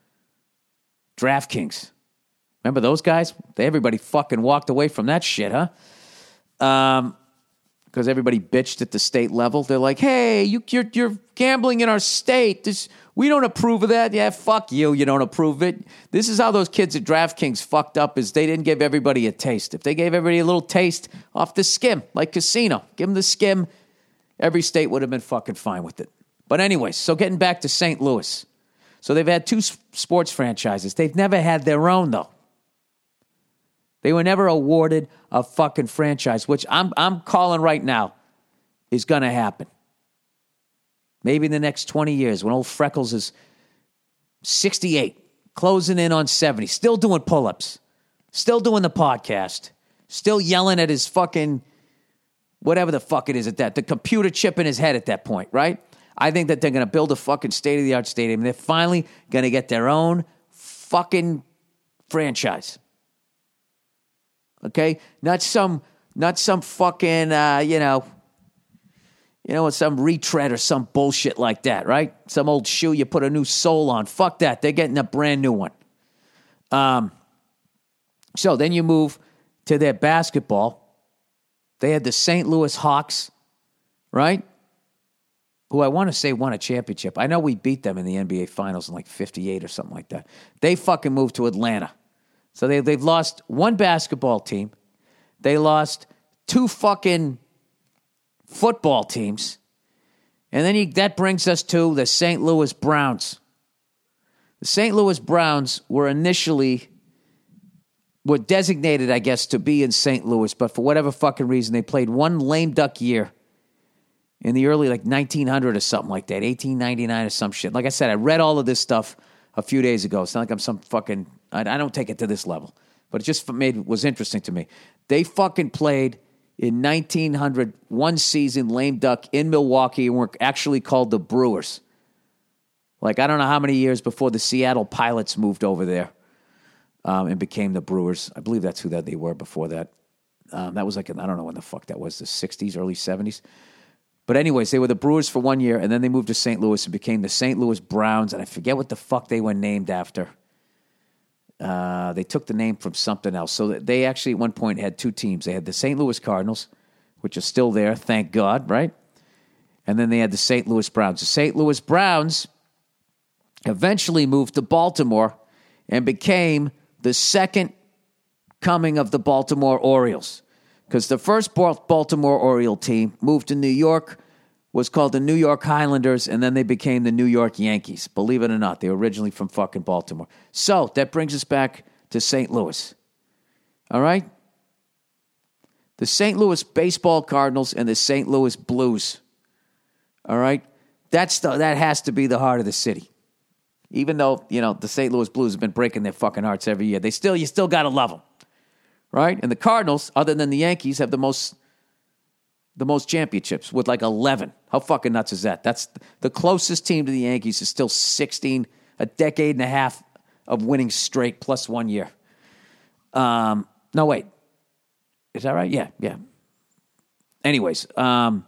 S1: DraftKings. Remember those guys? They, everybody fucking walked away from that shit, huh? Um, because everybody bitched at the state level. They're like, hey, you, you're, you're gambling in our state. This, we don't approve of that. Yeah, fuck you. You don't approve it. This is how those kids at DraftKings fucked up, is they didn't give everybody a taste. If they gave everybody a little taste off the skim, like casino, give them the skim, every state would have been fucking fine with it. But anyways, so getting back to Saint Louis. So they've had two sports franchises. They've never had their own, though. They were never awarded a fucking franchise, which I'm I'm calling right now is going to happen. Maybe in the next twenty years when old Freckles is sixty-eight, closing in on seventy, still doing pull-ups, still doing the podcast, still yelling at his fucking, whatever the fuck it is at that, the computer chip in his head at that point, right? I think that they're going to build a fucking state-of-the-art stadium. They're finally going to get their own fucking franchise. Okay? Not some, not some fucking, uh, you know, you know, some retread or some bullshit like that, right? Some old shoe you put a new sole on. Fuck that. They're getting a brand new one. Um, so then you move to their basketball. They had the Saint Louis Hawks, right? Who I want to say won a championship. I know we beat them in the N B A Finals in like fifty-eight or something like that. They fucking moved to Atlanta. So they, they've lost one basketball team. They lost two fucking football teams. And then you, that brings us to the Saint Louis Browns. The Saint Louis Browns were initially, were designated, I guess, to be in Saint Louis, but for whatever fucking reason, they played one lame duck year in the early, like, nineteen hundred or something like that, eighteen ninety-nine or some shit. Like I said, I read all of this stuff a few days ago. It's not like I'm some fucking, I, I don't take it to this level, but it just made, was interesting to me. They fucking played in nineteen hundred, one season, lame duck, in Milwaukee, and were actually called the Brewers. Like, I don't know how many years before the Seattle Pilots moved over there um, and became the Brewers. I believe that's who that they were before that. Um, that was like, I don't know when the fuck that was, the sixties, early seventies. But anyways, they were the Brewers for one year, and then they moved to Saint Louis and became the Saint Louis Browns, and I forget what the fuck they were named after. Uh, they took the name from something else. So they actually at one point had two teams. They had the Saint Louis Cardinals, which are still there, thank God, right? And then they had the Saint Louis Browns. The Saint Louis Browns eventually moved to Baltimore and became the second coming of the Baltimore Orioles. Because the first Baltimore Oriole team moved to New York, was called the New York Highlanders, and then they became the New York Yankees. Believe it or not, they were originally from fucking Baltimore. So that brings us back to Saint Louis. All right? The Saint Louis Baseball Cardinals and the Saint Louis Blues. All right? That's the, that has to be the heart of the city. Even though, you know, the Saint Louis Blues have been breaking their fucking hearts every year. They still, you still got to love them. Right? And the Cardinals, other than the Yankees, have the most the most championships with like eleven. How fucking nuts is that? That's the closest team to the Yankees is still sixteen, a decade and a half of winning straight plus one year. Um, no, wait. Is that right? Yeah, yeah. Anyways, um,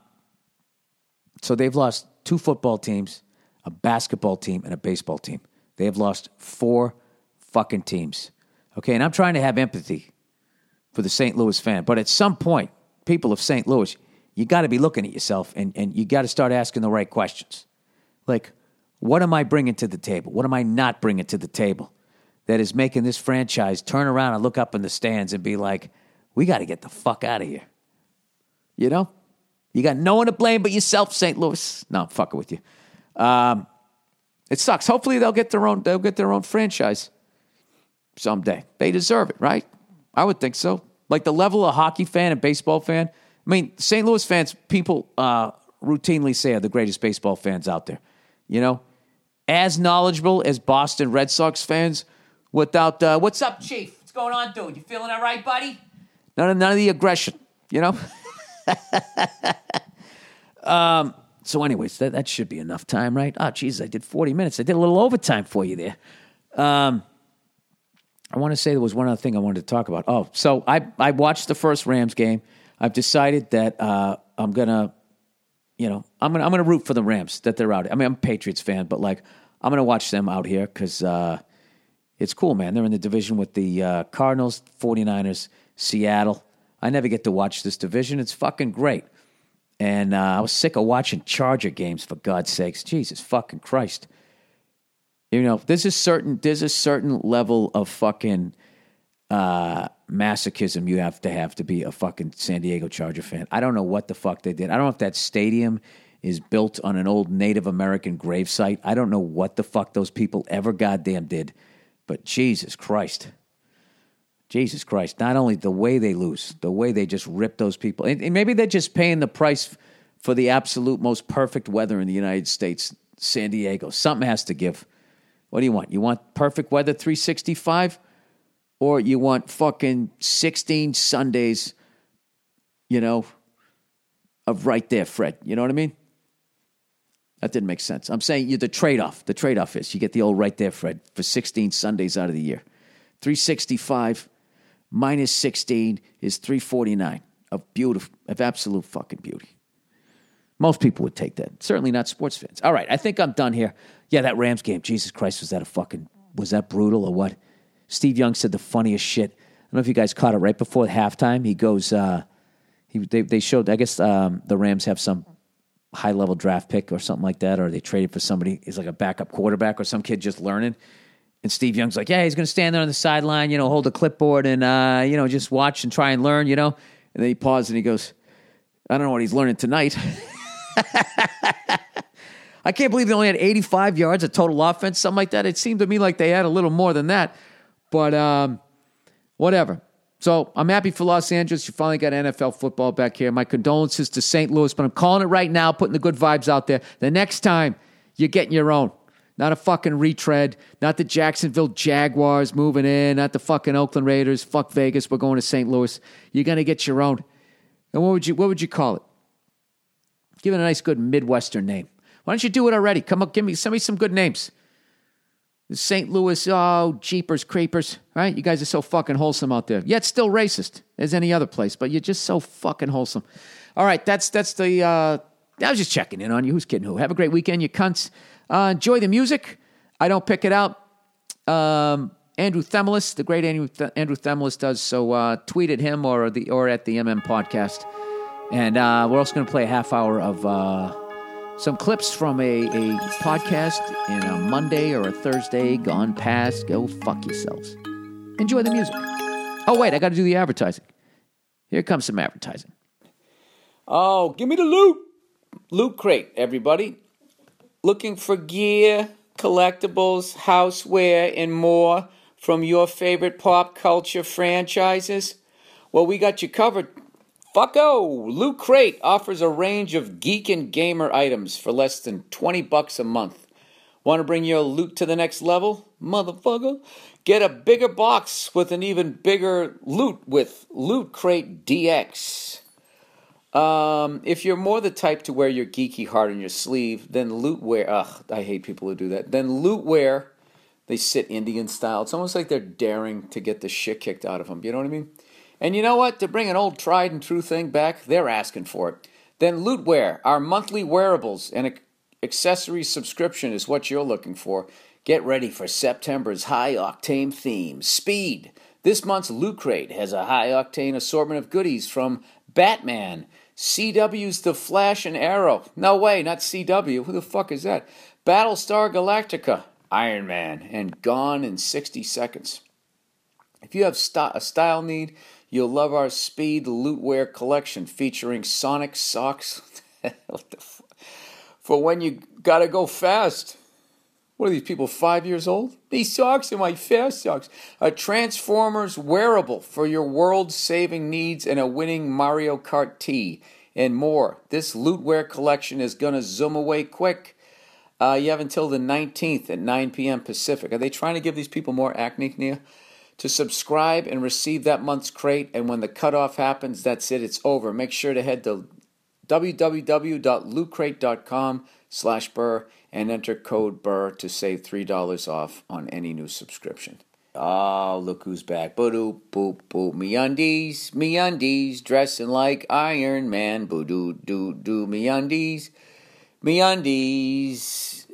S1: so they've lost two football teams, a basketball team, and a baseball team. They have lost four fucking teams. Okay, and I'm trying to have empathy for the Saint Louis fan. But at some point, people of Saint Louis, you got to be looking at yourself and, and you got to start asking the right questions. Like, what am I bringing to the table? What am I not bringing to the table that is making this franchise turn around and look up in the stands and be like, we got to get the fuck out of here? You know? You got no one to blame but yourself, Saint Louis. No, I'm fucking with you. Um, it sucks. Hopefully they'll get their own, they'll get their own franchise someday. They deserve it, right? I would think so. Like the level of hockey fan and baseball fan. I mean, Saint Louis fans, people uh, routinely say are the greatest baseball fans out there. You know? As knowledgeable as Boston Red Sox fans without, uh, what's up, Chief? What's going on, dude? You feeling all right, buddy? None of, none of the aggression, you know? um. So anyways, that, that should be enough time, right? Oh, Jesus, I did forty minutes. I did a little overtime for you there. Um, I want to say there was one other thing I wanted to talk about. Oh, so I, I watched the first Rams game. I've decided that uh, I'm going to, you know, I'm going to I'm gonna root for the Rams, that they're out. I mean, I'm a Patriots fan, but, like, I'm going to watch them out here because uh, it's cool, man. They're in the division with the uh, Cardinals, 49ers, Seattle. I never get to watch this division. It's fucking great. And uh, I was sick of watching Charger games, for God's sakes. Jesus fucking Christ. You know, there's a certain, there's a certain level of fucking uh, masochism you have to have to be a fucking San Diego Charger fan. I don't know what the fuck they did. I don't know if that stadium is built on an old Native American gravesite. I don't know what the fuck those people ever goddamn did. But Jesus Christ. Jesus Christ, not only the way they lose, the way they just rip those people. And, and maybe they're just paying the price for the absolute most perfect weather in the United States, San Diego. Something has to give. What do you want? You want perfect weather three sixty-five? Or you want fucking sixteen Sundays, you know, of right there, Fred. You know what I mean? That didn't make sense. I'm saying you the trade-off. The trade-off is you get the old right there, Fred, for sixteen Sundays out of the year. three sixty-five minus sixteen is three forty-nine of beautiful, of absolute fucking beauty. Most people would take that. Certainly not sports fans. All right, I think I'm done here. Yeah, that Rams game, Jesus Christ, was that a fucking, was that brutal or what? Steve Young said the funniest shit. I don't know if you guys caught it right before halftime. He goes, uh, he they, they showed, I guess um, the Rams have some high-level draft pick or something like that, or they traded for somebody, he's like a backup quarterback or some kid just learning. And Steve Young's like, yeah, he's going to stand there on the sideline, you know, hold a clipboard and, uh, you know, just watch and try and learn, you know. And then he pauses and he goes, I don't know what he's learning tonight. I can't believe they only had eighty-five yards of total offense, something like that. It seemed to me like they had a little more than that. But um, whatever. So I'm happy for Los Angeles. You finally got N F L football back here. My condolences to Saint Louis, but I'm calling it right now, putting the good vibes out there. The next time, you're getting your own. Not a fucking retread. Not the Jacksonville Jaguars moving in. Not the fucking Oakland Raiders. Fuck Vegas. We're going to Saint Louis. You're going to get your own. And what would you what would you call it? Give it a nice, good Midwestern name. Why don't you do it already? Come up, give me, send me some good names. Saint Louis, oh, jeepers, creepers, right? You guys are so fucking wholesome out there. Yet still racist as any other place, but you're just so fucking wholesome. All right, that's that's the, uh, I was just checking in on you. Who's kidding who? Have a great weekend, you cunts. Uh, enjoy the music. I don't pick it out. Um, Andrew Themelis, the great Andrew, Th- Andrew Themelis does, so uh, tweet at him or, the, or at the M M Podcast. And uh, we're also going to play a half hour of... Uh, Some clips from a, a podcast in a Monday or a Thursday gone past. Go fuck yourselves. Enjoy the music. Oh, wait, I got to do the advertising. Here comes some advertising. Oh, give me the loot. Loot Crate, everybody. Looking for gear, collectibles, houseware, and more from your favorite pop culture franchises? Well, we got you covered. Fucko! Loot Crate offers a range of geek and gamer items for less than twenty bucks a month. Want to bring your loot to the next level? Motherfucker. Get a bigger box with an even bigger loot with Loot Crate D X. Um, if you're more the type to wear your geeky heart on your sleeve, then Lootwear, ugh, I hate people who do that. Then Lootwear, they sit Indian style. It's almost like they're daring to get the shit kicked out of them. You know what I mean? And you know what? To bring an old tried and true thing back, they're asking for it. Then Lootwear, our monthly wearables and accessories subscription is what you're looking for. Get ready for September's high-octane theme, speed. This month's Loot Crate has a high-octane assortment of goodies from Batman, C W's The Flash and Arrow. No way, not C W. Who the fuck is that? Battlestar Galactica, Iron Man, and Gone in sixty seconds. If you have st- a style need, you'll love our Speed Lootwear collection featuring Sonic socks. What the f- For when you gotta go fast. What are these people, five years old? These socks are my fast socks. A Transformers wearable for your world-saving needs and a winning Mario Kart tee and more. This Lootwear collection is going to zoom away quick. Uh, you have until the nineteenth at nine p.m. Pacific. Are they trying to give these people more acne, Nia? To subscribe and receive that month's crate, and when the cutoff happens, that's it. It's over. Make sure to head to www.lootcrate.com slash Burr and enter code Burr to save three dollars off on any new subscription. Oh, look who's back. Boo-doo, boop, boop. Me-undies, me-undies, dressing like Iron Man. Boo-doo-doo-doo, me-undies, me-undies.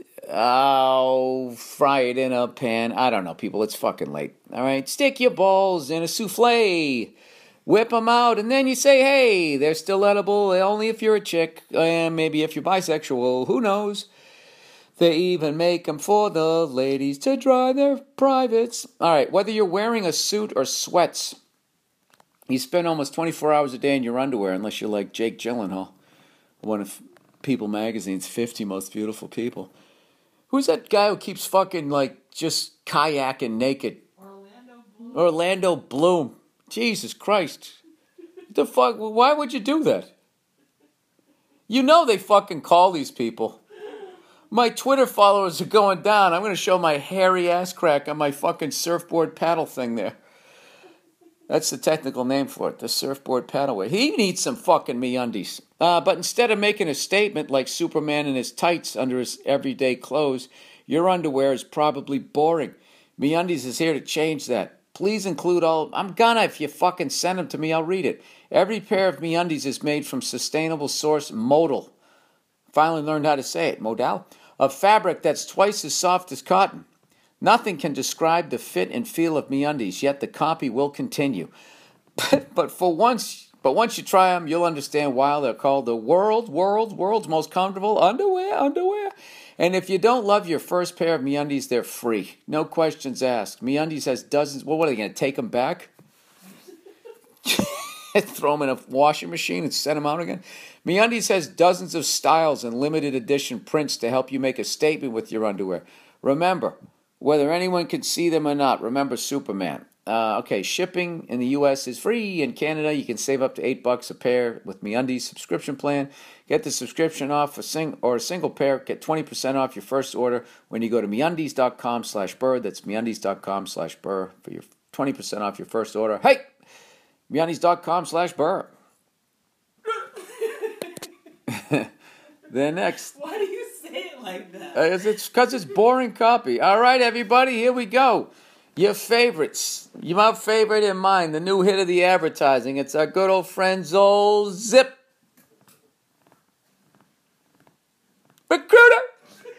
S1: Oh, fry it in a pan. I don't know, people. It's fucking late. All right? Stick your balls in a souffle. Whip them out, and then you say, hey, they're still edible, only if you're a chick, and maybe if you're bisexual, who knows? They even make them for the ladies to dry their privates. All right, whether you're wearing a suit or sweats, you spend almost twenty-four hours a day in your underwear, unless you're like Jake Gyllenhaal, one of People Magazine's fifty Most Beautiful People. Who's that guy who keeps fucking, like, just kayaking naked?
S2: Orlando Bloom.
S1: Orlando Bloom. Jesus Christ. The fuck? Why would you do that? You know they fucking call these people. My Twitter followers are going down. I'm going to show my hairy ass crack on my fucking surfboard paddle thing there. That's the technical name for it, the surfboard paddleway. He needs some fucking MeUndies. Uh, but instead of making a statement like Superman in his tights under his everyday clothes, your underwear is probably boring. MeUndies is here to change that. Please include all... I'm gonna, if you fucking send them to me, I'll read it. Every pair of MeUndies is made from sustainable source Modal. Finally learned how to say it, Modal. A fabric that's twice as soft as cotton. Nothing can describe the fit and feel of MeUndies, yet the copy will continue. But, but for once... But once you try them, you'll understand why they're called the world, world, world's most comfortable underwear, underwear. And if you don't love your first pair of MeUndies, they're free. No questions asked. MeUndies has dozens. Well, what are they going to take them back? Throw them in a washing machine and send them out again? MeUndies has dozens of styles and limited edition prints to help you make a statement with your underwear. Remember, whether anyone can see them or not, remember Superman. Uh, okay, shipping in the U S is free. In Canada, you can save up to eight bucks a pair with MeUndies subscription plan. Get the subscription off a sing or a single pair. Get twenty percent off your first order when you go to MeUndies.com slash Burr. That's MeUndies.com slash Burr for your twenty percent off your first order. Hey! MeUndies.com slash Burr. Then next.
S2: Why do you say it like that?
S1: Uh, it's because it's boring copy. All right, everybody, here we go. Your favorites. My favorite and mine, the new hit of the advertising. It's our good old friend Zol Zip. Recruiter!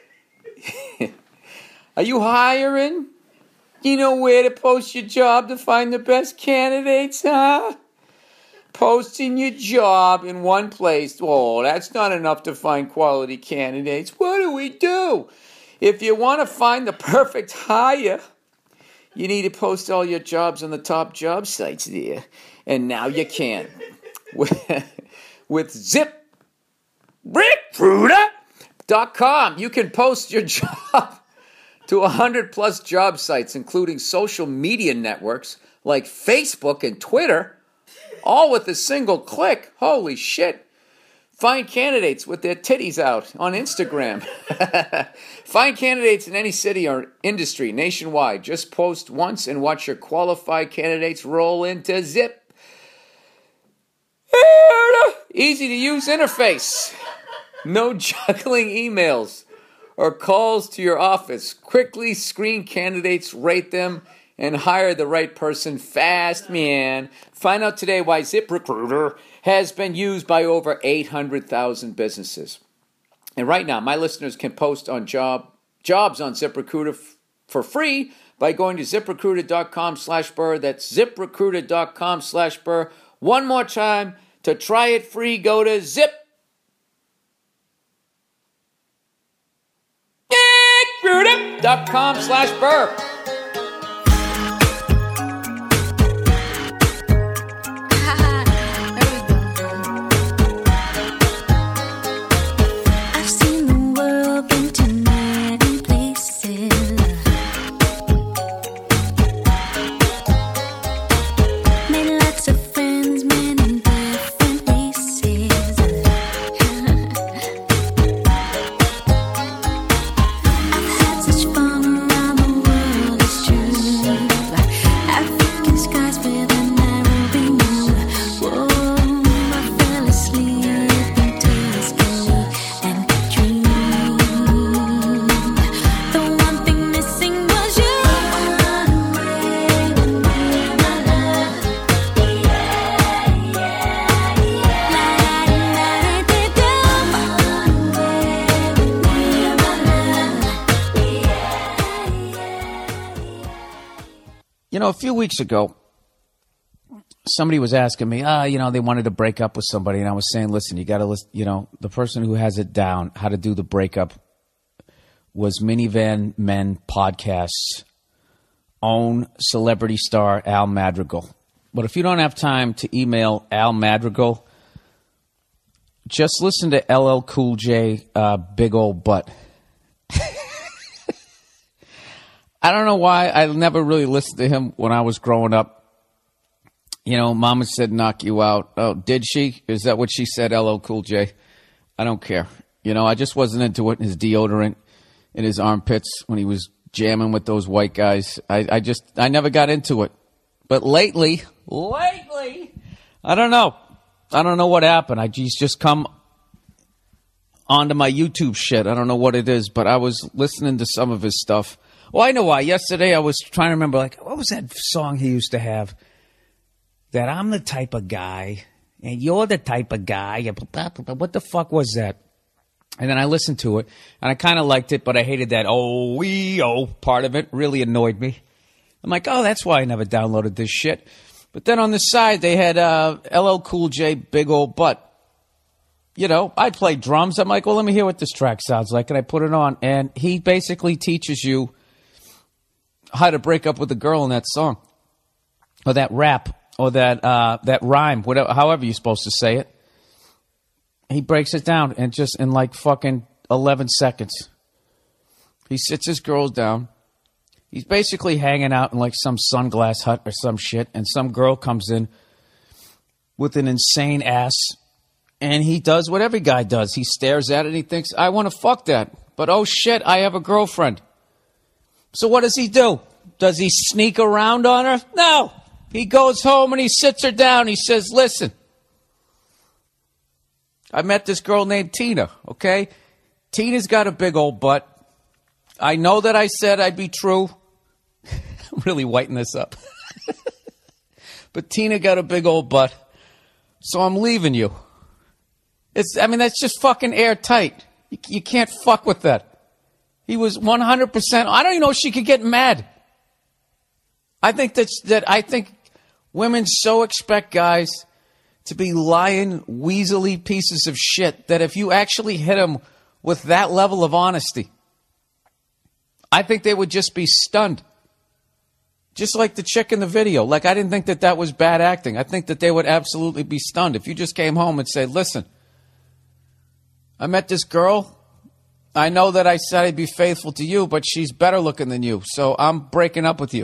S1: Are you hiring? You know where to post your job to find the best candidates, huh? Posting your job in one place. Oh, that's not enough to find quality candidates. What do we do? If you want to find the perfect hire, you need to post all your jobs on the top job sites there. And now you can. With, with zip recruiter dot com, you can post your job to one hundred plus job sites, including social media networks like Facebook and Twitter, all with a single click. Holy shit. Find candidates with their titties out on Instagram. Find candidates in any city or industry nationwide. Just post once and watch your qualified candidates roll into Zip. Easy to use interface. No juggling emails or calls to your office. Quickly screen candidates, rate them, and hire the right person fast, man. Find out today why ZipRecruiter has been used by over eight hundred thousand businesses. And right now, my listeners can post on job jobs on ZipRecruiter f- for free by going to ZipRecruiter.com slash Burr. That's ZipRecruiter.com slash Burr. One more time, to try it free, go to Zip. ZipRecruiter.com slash Burr. You know, a few weeks ago, somebody was asking me, ah, you know, they wanted to break up with somebody. And I was saying, listen, you got to listen, you know, the person who has it down, how to do the breakup, was Minivan Men Podcast's own celebrity star, Al Madrigal. But if you don't have time to email Al Madrigal, just listen to L L Cool J, uh, Big Old Butt. I don't know why. I never really listened to him when I was growing up. You know, Mama said knock you out. Oh, did she? Is that what she said, L L Cool J? I don't care. You know, I just wasn't into it. His deodorant in his armpits when he was jamming with those white guys. I, I just, I never got into it. But lately, lately, I don't know. I don't know what happened. I just, just come onto my YouTube shit. I don't know what it is, but I was listening to some of his stuff. Well, I know why. Yesterday I was trying to remember, like, what was that song he used to have? That I'm the type of guy, and you're the type of guy. What the fuck was that? And then I listened to it, and I kind of liked it, but I hated that oh, we, oh part of it. Really annoyed me. I'm like, oh, that's why I never downloaded this shit. But then on the side, they had uh, L L Cool J, Big Old Butt. You know, I play drums. I'm like, well, let me hear what this track sounds like, and I put it on. And he basically teaches you how to break up with a girl in that song, or that rap, or that uh, that rhyme, whatever, however you're supposed to say it. He breaks it down, and just in like fucking eleven seconds, he sits his girls down. He's basically hanging out in like some sunglass hut or some shit, and some girl comes in with an insane ass, and he does what every guy does. He stares at it, and he thinks, I want to fuck that, but oh shit, I have a girlfriend. So what does he do? Does he sneak around on her? No. He goes home and he sits her down. He says, listen, I met this girl named Tina, okay? Tina's got a big old butt. I know that I said I'd be true. I'm really whiting this up. But Tina got a big old butt. So I'm leaving you. It's, I mean, that's just fucking airtight. You, you can't fuck with that. He was one hundred percent. I don't even know if she could get mad. I think that's, that I think women so expect guys to be lying, weaselly pieces of shit that if you actually hit them with that level of honesty, I think they would just be stunned. Just like the chick in the video. Like, I didn't think that that was bad acting. I think that they would absolutely be stunned if you just came home and said, listen, I met this girl. I know that I said I'd be faithful to you, but she's better looking than you, so I'm breaking up with you.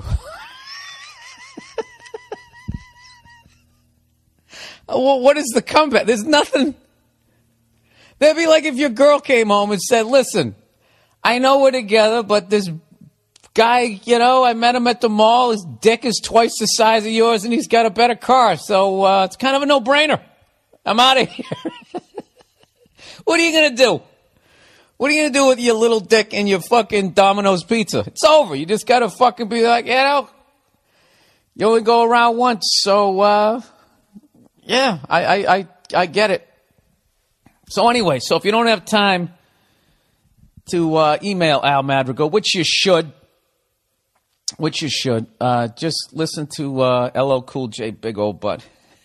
S1: Well, what is the comeback? There's nothing. That'd be like if your girl came home and said, listen, I know we're together, but this guy, you know, I met him at the mall. His dick is twice the size of yours, and he's got a better car, so uh, it's kind of a no-brainer. I'm out of here. What are you going to do? What are you going to do with your little dick and your fucking Domino's pizza? It's over. You just got to fucking be like, you know, you only go around once. So, uh, yeah, I, I, I, I get it. So anyway, so if you don't have time to uh, email Al Madrigal, which you should, which you should. Uh, just listen to uh, L L Cool J, Big Old Butt.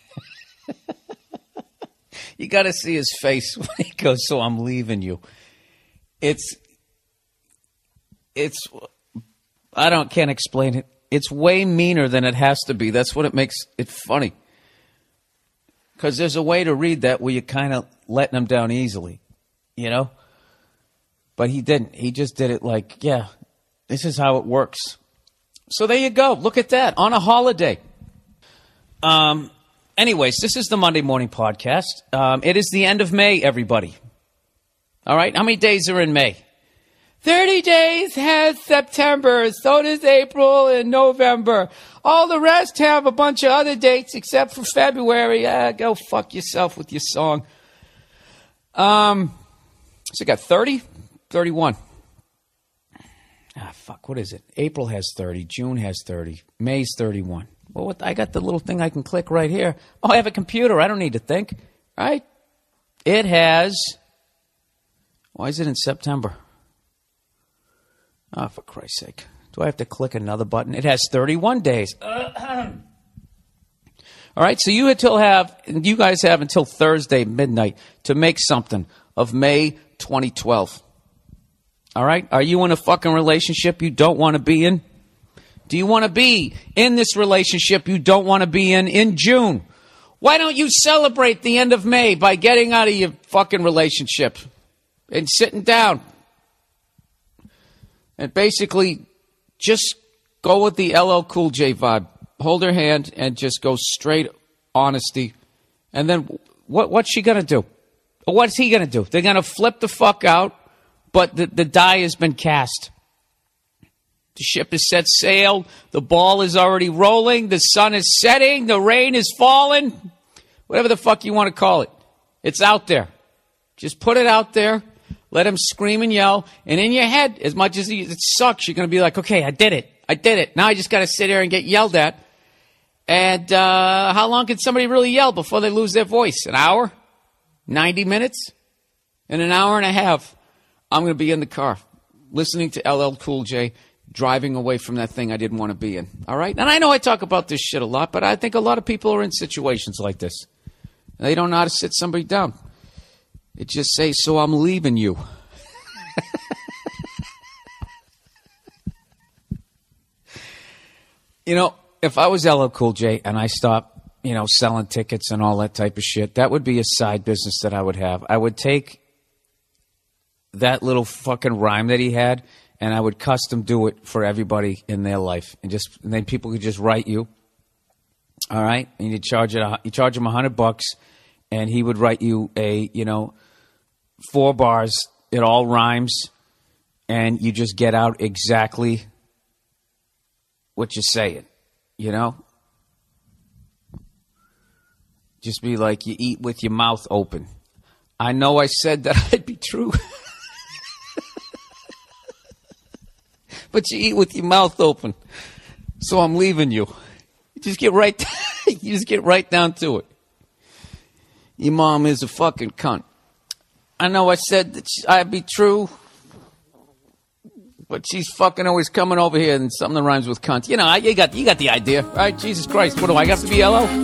S1: You got to see his face when he goes, so I'm leaving you. It's, it's, I don't, can't explain it. It's way meaner than it has to be. That's what it makes it funny. Because there's a way to read that where you're kind of letting him down easily, you know? But he didn't. He just did it like, yeah, this is how it works. So there you go. Look at that. On a holiday. Um. Anyways, this is the Monday Morning Podcast. Um, it is the end of May, everybody. All right? How many days are in May? thirty days has September. So does April and November. All the rest have a bunch of other dates except for February. Ah, go fuck yourself with your song. Um, so I got thirty? thirty-one. Ah, fuck. What is it? April has thirty. June has thirty. May's thirty-one. Well, what, I got the little thing I can click right here. Oh, I have a computer. I don't need to think. Right? It has... Why is it in September? Oh, for Christ's sake. Do I have to click another button? It has thirty-one days. All right, so you until have, you guys have until Thursday midnight to make something of May twenty twelve. All right? Are you in a fucking relationship you don't want to be in? Do you want to be in this relationship you don't want to be in in June? Why don't you celebrate the end of May by getting out of your fucking relationship and sitting down and basically just go with the L L Cool J vibe. Hold her hand and just go straight honesty. And then what? what's she going to do? Or what's he going to do? They're going to flip the fuck out, but the, the die has been cast. The ship is set sail. The ball is already rolling. The sun is setting. The rain is falling. Whatever the fuck you want to call it. It's out there. Just put it out there. Let him scream and yell. And in your head, as much as it sucks, you're going to be like, okay, I did it. I did it. Now I just got to sit here and get yelled at. And uh, how long can somebody really yell before they lose their voice? An hour? ninety minutes? In an hour and a half, I'm going to be in the car listening to L L Cool J, driving away from that thing I didn't want to be in. All right? And I know I talk about this shit a lot, but I think a lot of people are in situations like this. They don't know how to sit somebody down. It just says, so I'm leaving you. You know, if I was L L Cool J and I stopped, you know, selling tickets and all that type of shit, that would be a side business that I would have. I would take that little fucking rhyme that he had and I would custom do it for everybody in their life. And just and then people could just write you. All right? And you charge it you charge him a hundred bucks and he would write you a, you know, four bars, it all rhymes, and you just get out exactly what you're saying, you know? Just be like, you eat with your mouth open. I know I said that I'd be true. But you eat with your mouth open. So I'm leaving you. You just get right you just get right down to it. Your mom is a fucking cunt. I know I said that I'd be true, but she's fucking always coming over here and something that rhymes with cunt. You know, you got you got the idea, right? Jesus Christ, what do I got to be L O?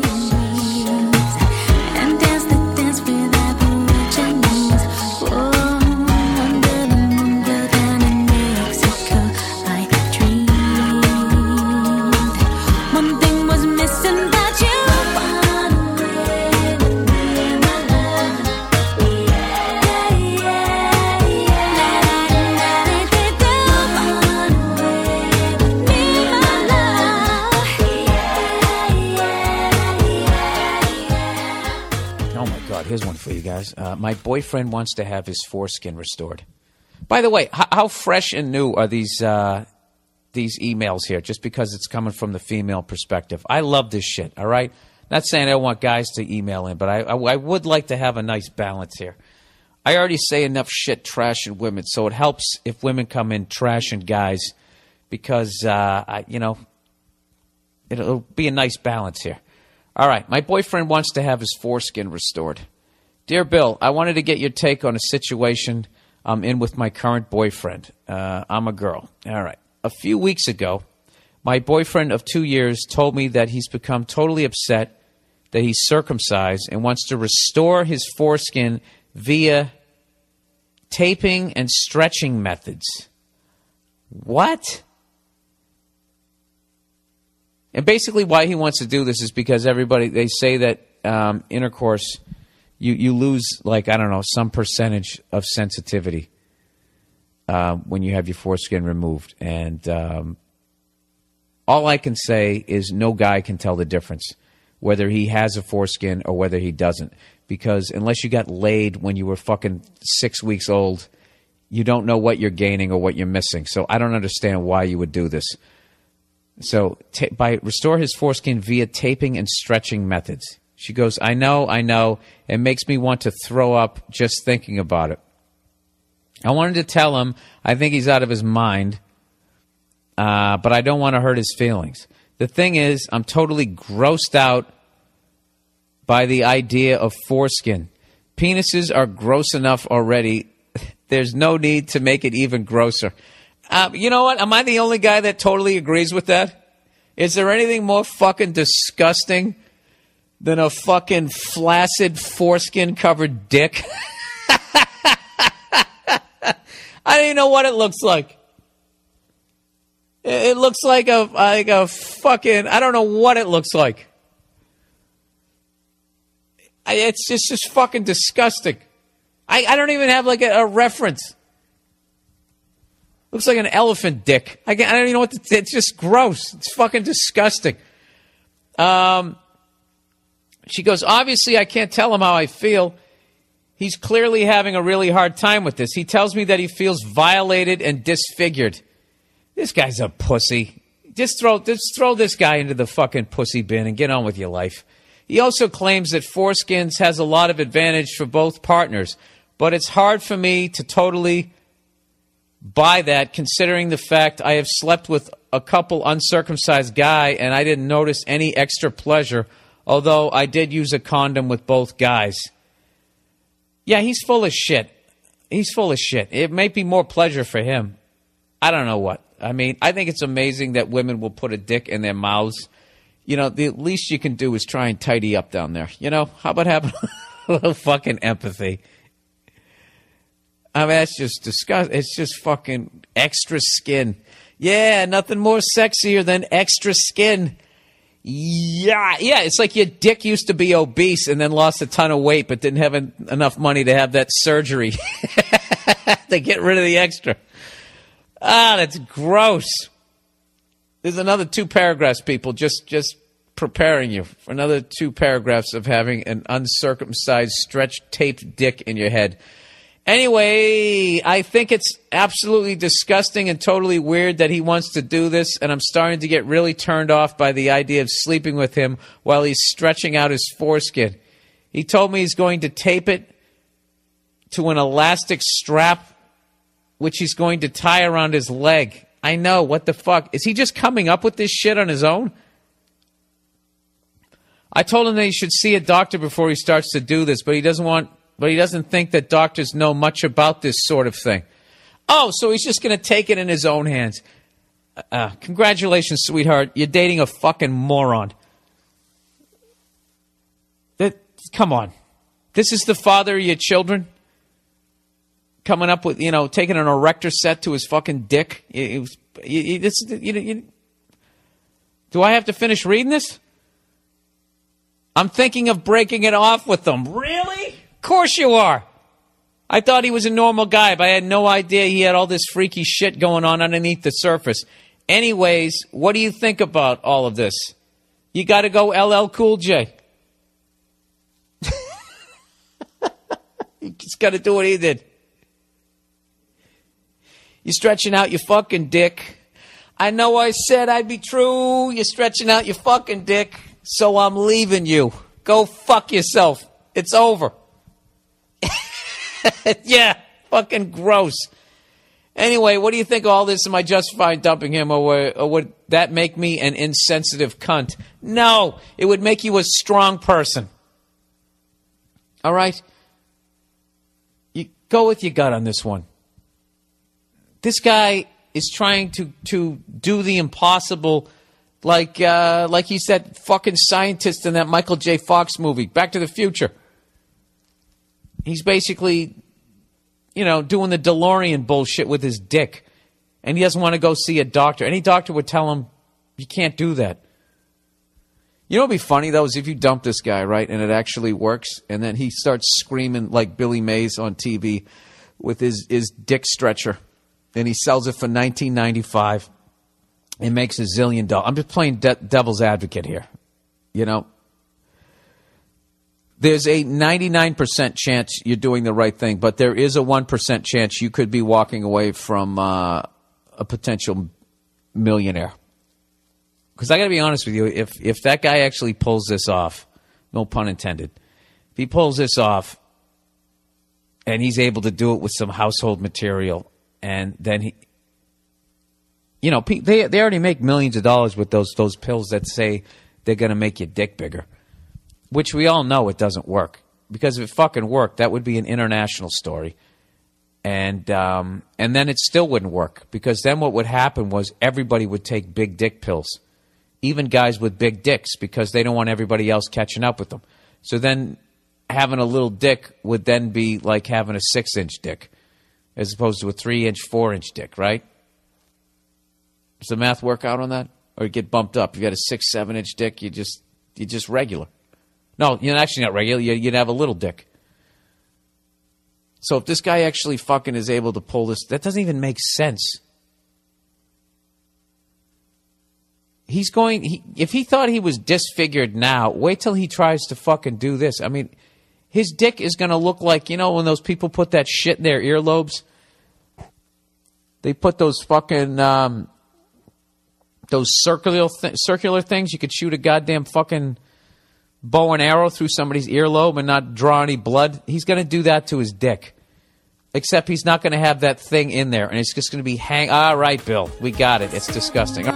S1: Here's one for you guys. Uh, my boyfriend wants to have his foreskin restored. By the way, how, how fresh and new are these uh, these emails here? Just because it's coming from the female perspective. I love this shit, all right? Not saying I don't want guys to email in, but I, I, I would like to have a nice balance here. I already say enough shit trashing women, so it helps if women come in trashing guys because, uh, I, you know, it'll be a nice balance here. All right, my boyfriend wants to have his foreskin restored. Dear Bill, I wanted to get your take on a situation I'm in with my current boyfriend. Uh, I'm a girl. All right. A few weeks ago,
S3: My boyfriend of two years told me that he's become totally upset that he's circumcised and wants to restore his foreskin via taping and stretching methods. What? And basically why he wants to do this is because everybody, they say that um, intercourse, you, you lose, like, I don't know, some percentage of sensitivity uh, when you have your foreskin removed. And um, all I can say is no guy can tell the difference, whether he has a foreskin or whether he doesn't. Because unless you got laid when you were fucking six weeks old, you don't know what you're gaining or what you're missing. So I don't understand why you would do this. So ta- by restore his foreskin via taping and stretching methods. She goes, I know, I know. It makes me want to throw up just thinking about it. I wanted to tell him I think he's out of his mind, uh, but I don't want to hurt his feelings. The thing is, I'm totally grossed out by the idea of foreskin. Penises are gross enough already. There's no need to make it even grosser. Uh, you know what? Am I the only guy that totally agrees with that? Is there anything more fucking disgusting than a fucking flaccid foreskin-covered dick? I don't even know what it looks like. It looks like a like a fucking, I don't know what it looks like. It's just, just fucking disgusting. I, I don't even have like a, a reference. Looks like an elephant dick. I, can't, I don't even know what to, it's just gross. It's fucking disgusting. Um, she goes, obviously I can't tell him how I feel. He's clearly having a really hard time with this. He tells me that he feels violated and disfigured. This guy's a pussy. Just throw, just throw this guy into the fucking pussy bin and get on with your life. He also claims that foreskins has a lot of advantage for both partners, but it's hard for me to totally buy that considering the fact I have slept with a couple uncircumcised guy and I didn't notice any extra pleasure, although I did use a condom with both guys. Yeah, he's full of shit. He's full of shit. It may be more pleasure for him. I don't know what. I mean, I think it's amazing that women will put a dick in their mouths. You know, the least you can do is try and tidy up down there. You know, how about having a little fucking empathy? I mean, that's just disgusting. It's just fucking extra skin. Yeah, nothing more sexier than extra skin. Yeah, yeah. It's like your dick used to be obese and then lost a ton of weight, but didn't have en- enough money to have that surgery to get rid of the extra. Ah, that's gross. There's another two paragraphs, people, just just preparing you for another two paragraphs of having an uncircumcised, stretched, taped dick in your head. Anyway, I think it's absolutely disgusting and totally weird that he wants to do this, and I'm starting to get really turned off by the idea of sleeping with him while he's stretching out his foreskin. He told me he's going to tape it to an elastic strap, which he's going to tie around his leg. I know, what the fuck? Is he just coming up with this shit on his own? I told him that he should see a doctor before he starts to do this, but he doesn't want But he doesn't think that doctors know much about this sort of thing. Oh, so he's just going to take it in his own hands. Uh, congratulations, sweetheart. You're dating a fucking moron. That, come on. This is the father of your children? Coming up with, you know, taking an erector set to his fucking dick? It was, you, you, this, you, you, do I have to finish reading this? I'm thinking of breaking it off with them. Really? Of course you are. I thought he was a normal guy, but I had no idea he had all this freaky shit going on underneath the surface. Anyways, what do you think about all of this? You got to go L L Cool J. You just got to do what he did. You're stretching out your fucking dick. I know I said I'd be true. You're stretching out your fucking dick, so I'm leaving you. Go fuck yourself. It's over. Yeah, fucking gross. Anyway, what do you think of all this? Am I justified dumping him, or, or would that make me an insensitive cunt? No, it would make you a strong person. All right? You go with your gut on this one. This guy is trying to, to do the impossible like uh, like he's that fucking scientist in that Michael J. Fox movie, Back to the Future. He's basically, you know, doing the DeLorean bullshit with his dick. And he doesn't want to go see a doctor. Any doctor would tell him, you can't do that. You know what would be funny, though, is if you dump this guy, right, and it actually works, and then he starts screaming like Billy Mays on T V with his, his dick stretcher, and he sells it for nineteen ninety-five and makes a zillion dollars. I'm just playing de- devil's advocate here, you know. There's a ninety-nine percent chance you're doing the right thing, but there is a one percent chance you could be walking away from uh, a potential millionaire. Because I got to be honest with you, if if that guy actually pulls this off, no pun intended, if he pulls this off and he's able to do it with some household material, and then he, you know, they they already make millions of dollars with those those pills that say they're going to make your dick bigger, which we all know it doesn't work. Because if it fucking worked, that would be an international story. And um, and then it still wouldn't work, because then what would happen was everybody would take big dick pills. Even guys with big dicks, because they don't want everybody else catching up with them. So then having a little dick would then be like having a six-inch dick as opposed to a three-inch, four-inch dick, right? Does the math work out on that? Or you get bumped up. You got a six, seven-inch dick, you just you're just regular. No, you're actually not regular. You'd have a little dick. So if this guy actually fucking is able to pull this, that doesn't even make sense. He's going, he, if he thought he was disfigured now, wait till he tries to fucking do this. I mean, his dick is going to look like, you know, when those people put that shit in their earlobes? They put those fucking, um, those circular, th- circular things. You could shoot a goddamn fucking bow and arrow through somebody's earlobe and not draw any blood. He's going to do that to his dick. Except he's not going to have that thing in there. And it's just going to be hang. All right, Bill, we got it. It's disgusting.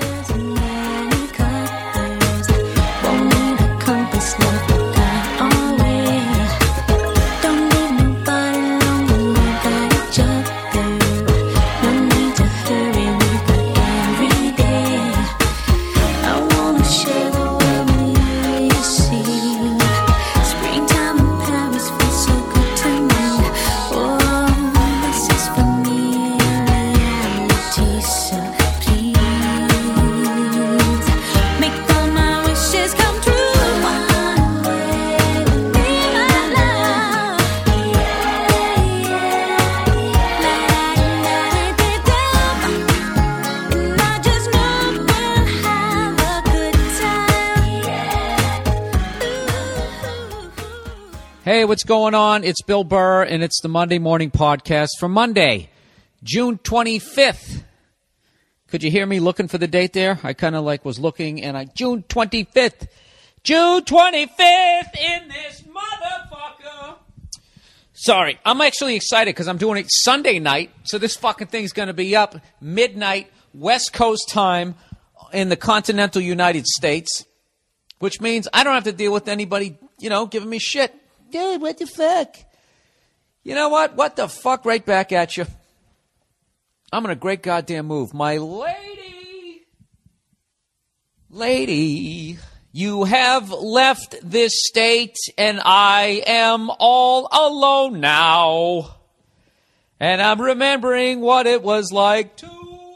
S3: Hey, what's going on? It's Bill Burr, and it's the Monday Morning Podcast for Monday, June twenty-fifth. Could you hear me looking for the date there? I kind of like was looking, and I, June twenty-fifth. June twenty-fifth in this motherfucker. Sorry, I'm actually excited because I'm doing it Sunday night, so this fucking thing's going to be up midnight, West Coast time in the continental United States, which means I don't have to deal with anybody, you know, giving me shit. Dude, what the fuck? You know what? What the fuck? Right back at you. I'm in a great goddamn move. My lady, lady, you have left this state, and I am all alone now. And I'm remembering what it was like to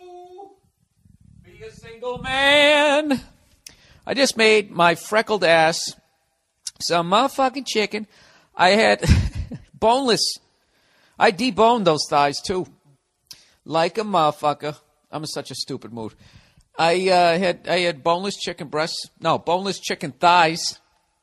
S3: be a single man. I just made my freckled ass some motherfucking chicken. I had boneless. I deboned those thighs, too. Like a motherfucker. I'm in such a stupid mood. I uh, had I had boneless chicken breasts. No, boneless chicken thighs.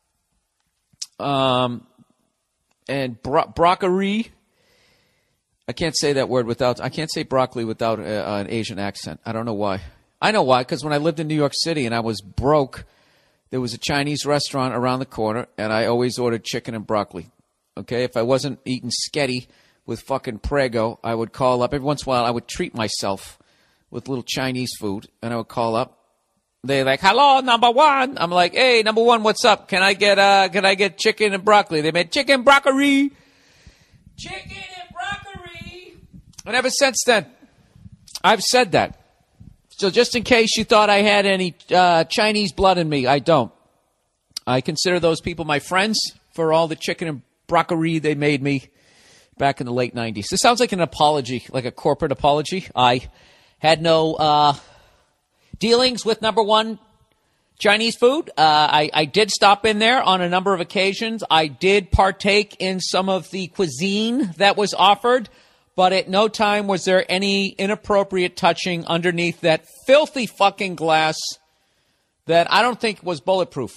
S3: Um, and bro- broccoli. I can't say that word without, I can't say broccoli without uh, an Asian accent. I don't know why. I know why, because when I lived in New York City and I was broke, there was a Chinese restaurant around the corner, and I always ordered chicken and broccoli. Okay? If I wasn't eating sketty with fucking Prego, I would call up. Every once in a while, I would treat myself with little Chinese food, and I would call up. They're like, hello, number one. I'm like, hey, number one, what's up? Can I get uh, can I get chicken and broccoli? They made chicken broccoli. Chicken and broccoli. And ever since then, I've said that. So just in case you thought I had any uh, Chinese blood in me, I don't. I consider those people my friends for all the chicken and broccoli they made me back in the late nineties. This sounds like an apology, like a corporate apology. I had no uh, dealings with number one Chinese food. Uh, I, I did stop in there on a number of occasions. I did partake in some of the cuisine that was offered, but at no time was there any inappropriate touching underneath that filthy fucking glass that I don't think was bulletproof.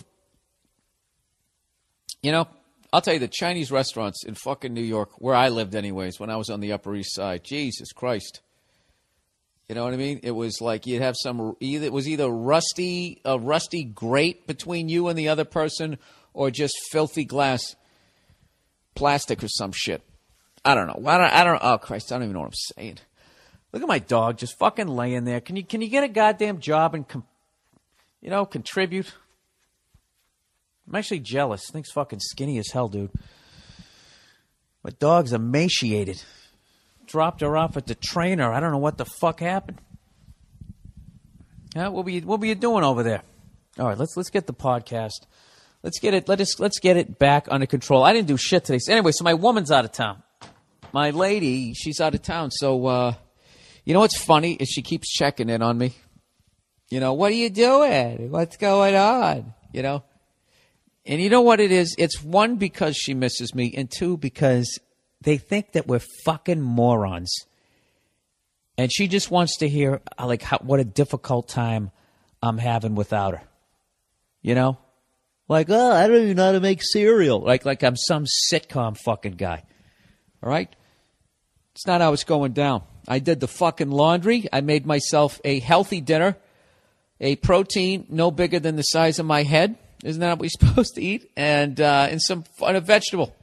S3: You know, I'll tell you, the Chinese restaurants in fucking New York, where I lived anyways, when I was on the Upper East Side, Jesus Christ. You know what I mean? It was like you'd have some, either it was either rusty, a rusty grate between you and the other person, or just filthy glass, plastic or some shit. I don't know. I don't, I don't, oh Christ, I don't even know what I'm saying. Look at my dog just fucking laying there. Can you, can you get a goddamn job and, com- you know, contribute? I'm actually jealous. Thing's fucking skinny as hell, dude. My dog's emaciated. Dropped her off at the trainer. I don't know what the fuck happened. Yeah, what were you, what were you doing over there? All right, let's let's get the podcast. Let's get it. Let us let's get it back under control. I didn't do shit today. So anyway, so my woman's out of town. My lady, she's out of town. So uh, you know what's funny is she keeps checking in on me. You know, what are you doing? What's going on? You know, and you know what it is? It's one, because she misses me, and two, because they think that we're fucking morons. And she just wants to hear, uh, like, how, what a difficult time I'm having without her. You know? Like, oh, I don't even know how to make cereal. Like, like I'm some sitcom fucking guy. All right? It's not how it's going down. I did the fucking laundry. I made myself a healthy dinner. A protein no bigger than the size of my head. Isn't that what we're supposed to eat? And, uh, and some and a vegetable.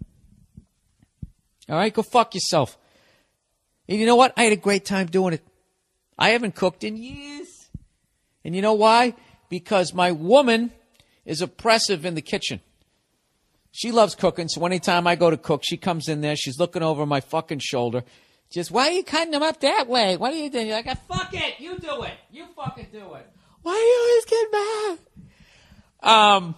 S3: All right, go fuck yourself. And you know what? I had a great time doing it. I haven't cooked in years. And you know why? Because my woman is oppressive in the kitchen. She loves cooking, so anytime I go to cook, she comes in there. She's looking over my fucking shoulder. Just, why are you cutting them up that way? What are you doing? You're like, fuck it. You do it. You fucking do it. Why do you always get mad? Um...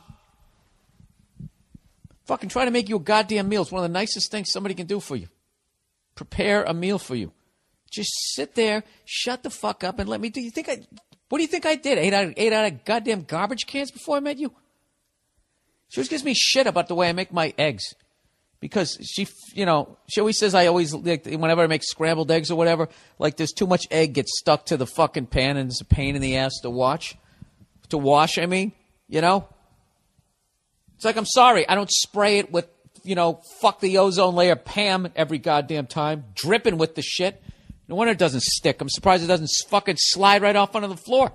S3: Fucking try to make you a goddamn meal. It's one of the nicest things somebody can do for you. Prepare a meal for you. Just sit there, shut the fuck up, and let me do. You think I? What do you think I did? Ate out, ate out of goddamn garbage cans before I met you? She always gives me shit about the way I make my eggs, because she, you know, she always says I always, like, whenever I make scrambled eggs or whatever, like there's too much egg gets stuck to the fucking pan and it's a pain in the ass to watch, to wash. I mean, you know. It's like, I'm sorry, I don't spray it with, you know, fuck the ozone layer Pam every goddamn time, dripping with the shit. No wonder it doesn't stick. I'm surprised it doesn't fucking slide right off onto the floor.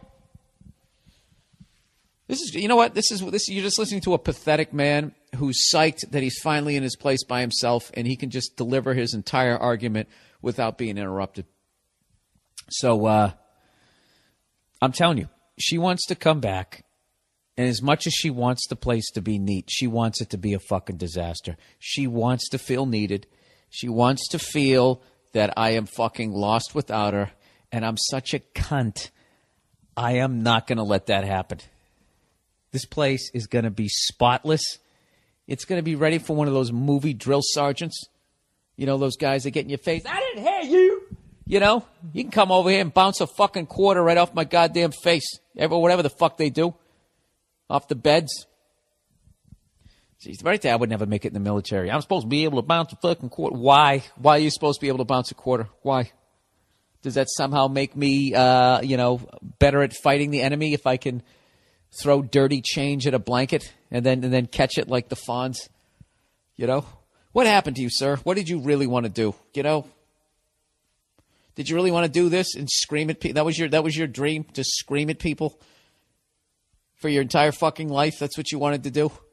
S3: This is, you know what? This is, this. You're just listening to a pathetic man who's psyched that he's finally in his place by himself and he can just deliver his entire argument without being interrupted. So, uh, I'm telling you, she wants to come back. And as much as she wants the place to be neat, she wants it to be a fucking disaster. She wants to feel needed. She wants to feel that I am fucking lost without her. And I'm such a cunt. I am not going to let that happen. This place is going to be spotless. It's going to be ready for one of those movie drill sergeants. You know, those guys that get in your face. I didn't hear you. You know, you can come over here and bounce a fucking quarter right off my goddamn face. Whatever the fuck they do. Off the beds. Jeez, right there, I would never make it in the military. I'm supposed to be able to bounce a fucking quarter. Why? Why are you supposed to be able to bounce a quarter? Why? Does that somehow make me, uh, you know, better at fighting the enemy if I can throw dirty change at a blanket and then and then catch it like the Fonz? You know? What happened to you, sir? What did you really want to do? You know? Did you really want to do this and scream at people? That was your that was your dream, to scream at people? For your entire fucking life, that's what you wanted to do?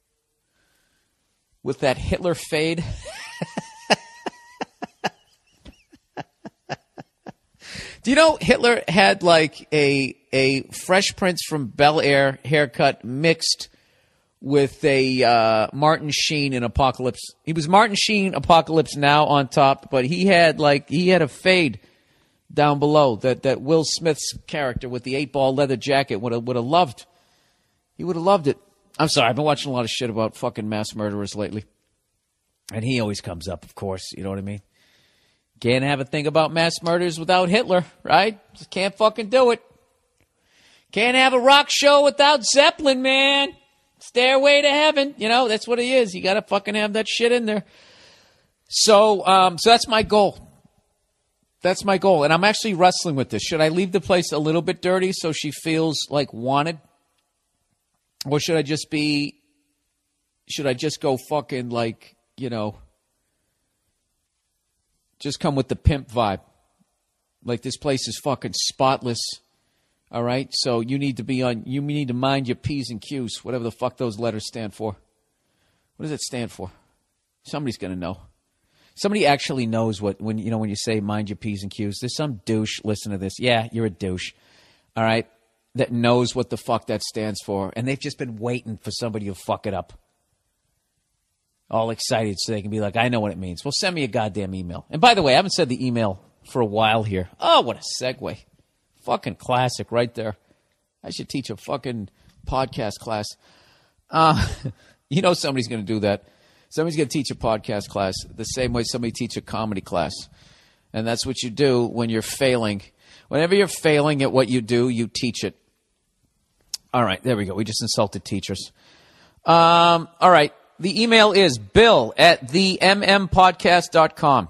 S3: With that Hitler fade? Do you know Hitler had like a a Fresh Prince from Bel-Air haircut mixed with a uh, Martin Sheen in Apocalypse? He was Martin Sheen Apocalypse Now on top, but he had like he had a fade down below that, that Will Smith's character with the eight-ball leather jacket would have would have loved. He would have loved it. I'm sorry, I've been watching a lot of shit about fucking mass murderers lately. And he always comes up, of course. You know what I mean? Can't have a thing about mass murders without Hitler, right? Just can't fucking do it. Can't have a rock show without Zeppelin, man. Stairway to Heaven. You know, that's what he is. You got to fucking have that shit in there. So, um, so that's my goal. That's my goal. And I'm actually wrestling with this. Should I leave the place a little bit dirty so she feels like wanted? Or should I just be, should I just go fucking like, you know, just come with the pimp vibe? Like this place is fucking spotless. All right, so you need to be on. You need to mind your P's and Q's, whatever the fuck those letters stand for. What does it stand for? Somebody's gonna know. Somebody actually knows what when you know when you say mind your P's and Q's. There's some douche. Listen to this. Yeah, you're a douche. All right, that knows what the fuck that stands for, and they've just been waiting for somebody to fuck it up. All excited so they can be like, I know what it means. Well, send me a goddamn email. And by the way, I haven't said the email for a while here. Oh, what a segue. Fucking classic right there. I should teach a fucking podcast class. Uh, you know somebody's going to do that. Somebody's going to teach a podcast class the same way somebody teach a comedy class. And that's what you do when you're failing. Whenever you're failing at what you do, you teach it. All right, there we go. We just insulted teachers. Um, all right. The email is bill at the m m podcast dot com.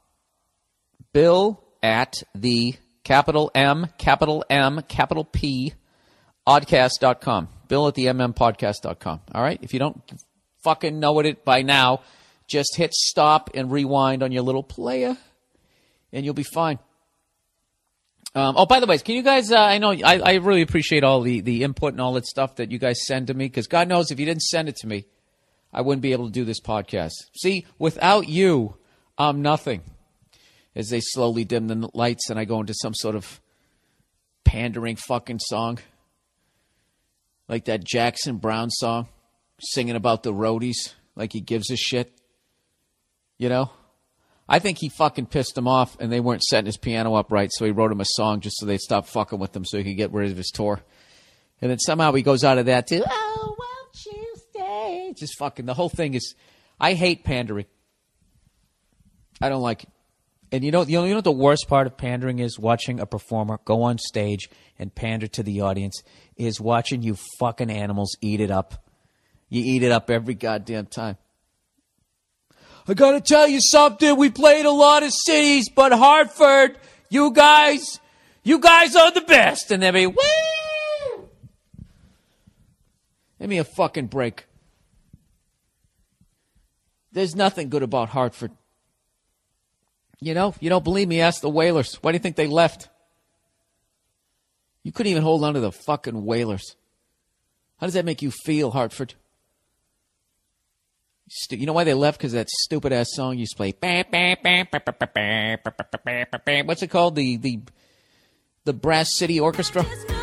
S3: Bill at the capital M, capital M, capital P, oddcast dot com. Bill at the m m podcast dot com. All right? If you don't fucking know it by now, just hit stop and rewind on your little player, and you'll be fine. Um, oh, by the way, can you guys, uh, I know, I, I really appreciate all the, the input and all that stuff that you guys send to me, because God knows if you didn't send it to me, I wouldn't be able to do this podcast. See, without you, I'm nothing. As they slowly dim the lights and I go into some sort of pandering fucking song. Like that Jackson Browne song. Singing about the roadies. Like he gives a shit. You know? I think he fucking pissed them off and they weren't setting his piano up right. So he wrote him a song just so they'd stop fucking with him so he could get rid of his tour. And then somehow he goes out of that to, oh, won't you stay? Just fucking, the whole thing is, I hate pandering. I don't like it. And you know, you know, you know what the worst part of pandering is? Watching a performer go on stage and pander to the audience is watching you fucking animals eat it up. You eat it up every goddamn time. I gotta tell you something. We played a lot of cities, but Hartford, you guys, you guys are the best. And they'll be, woo! Give me a fucking break. There's nothing good about Hartford. You know, you don't believe me, ask the Whalers. Why do you think they left? You couldn't even hold on to the fucking Whalers. How does that make you feel, Hartford? You know why they left? Because that stupid-ass song you used to play. What's it called? The, the, the Brass City Orchestra?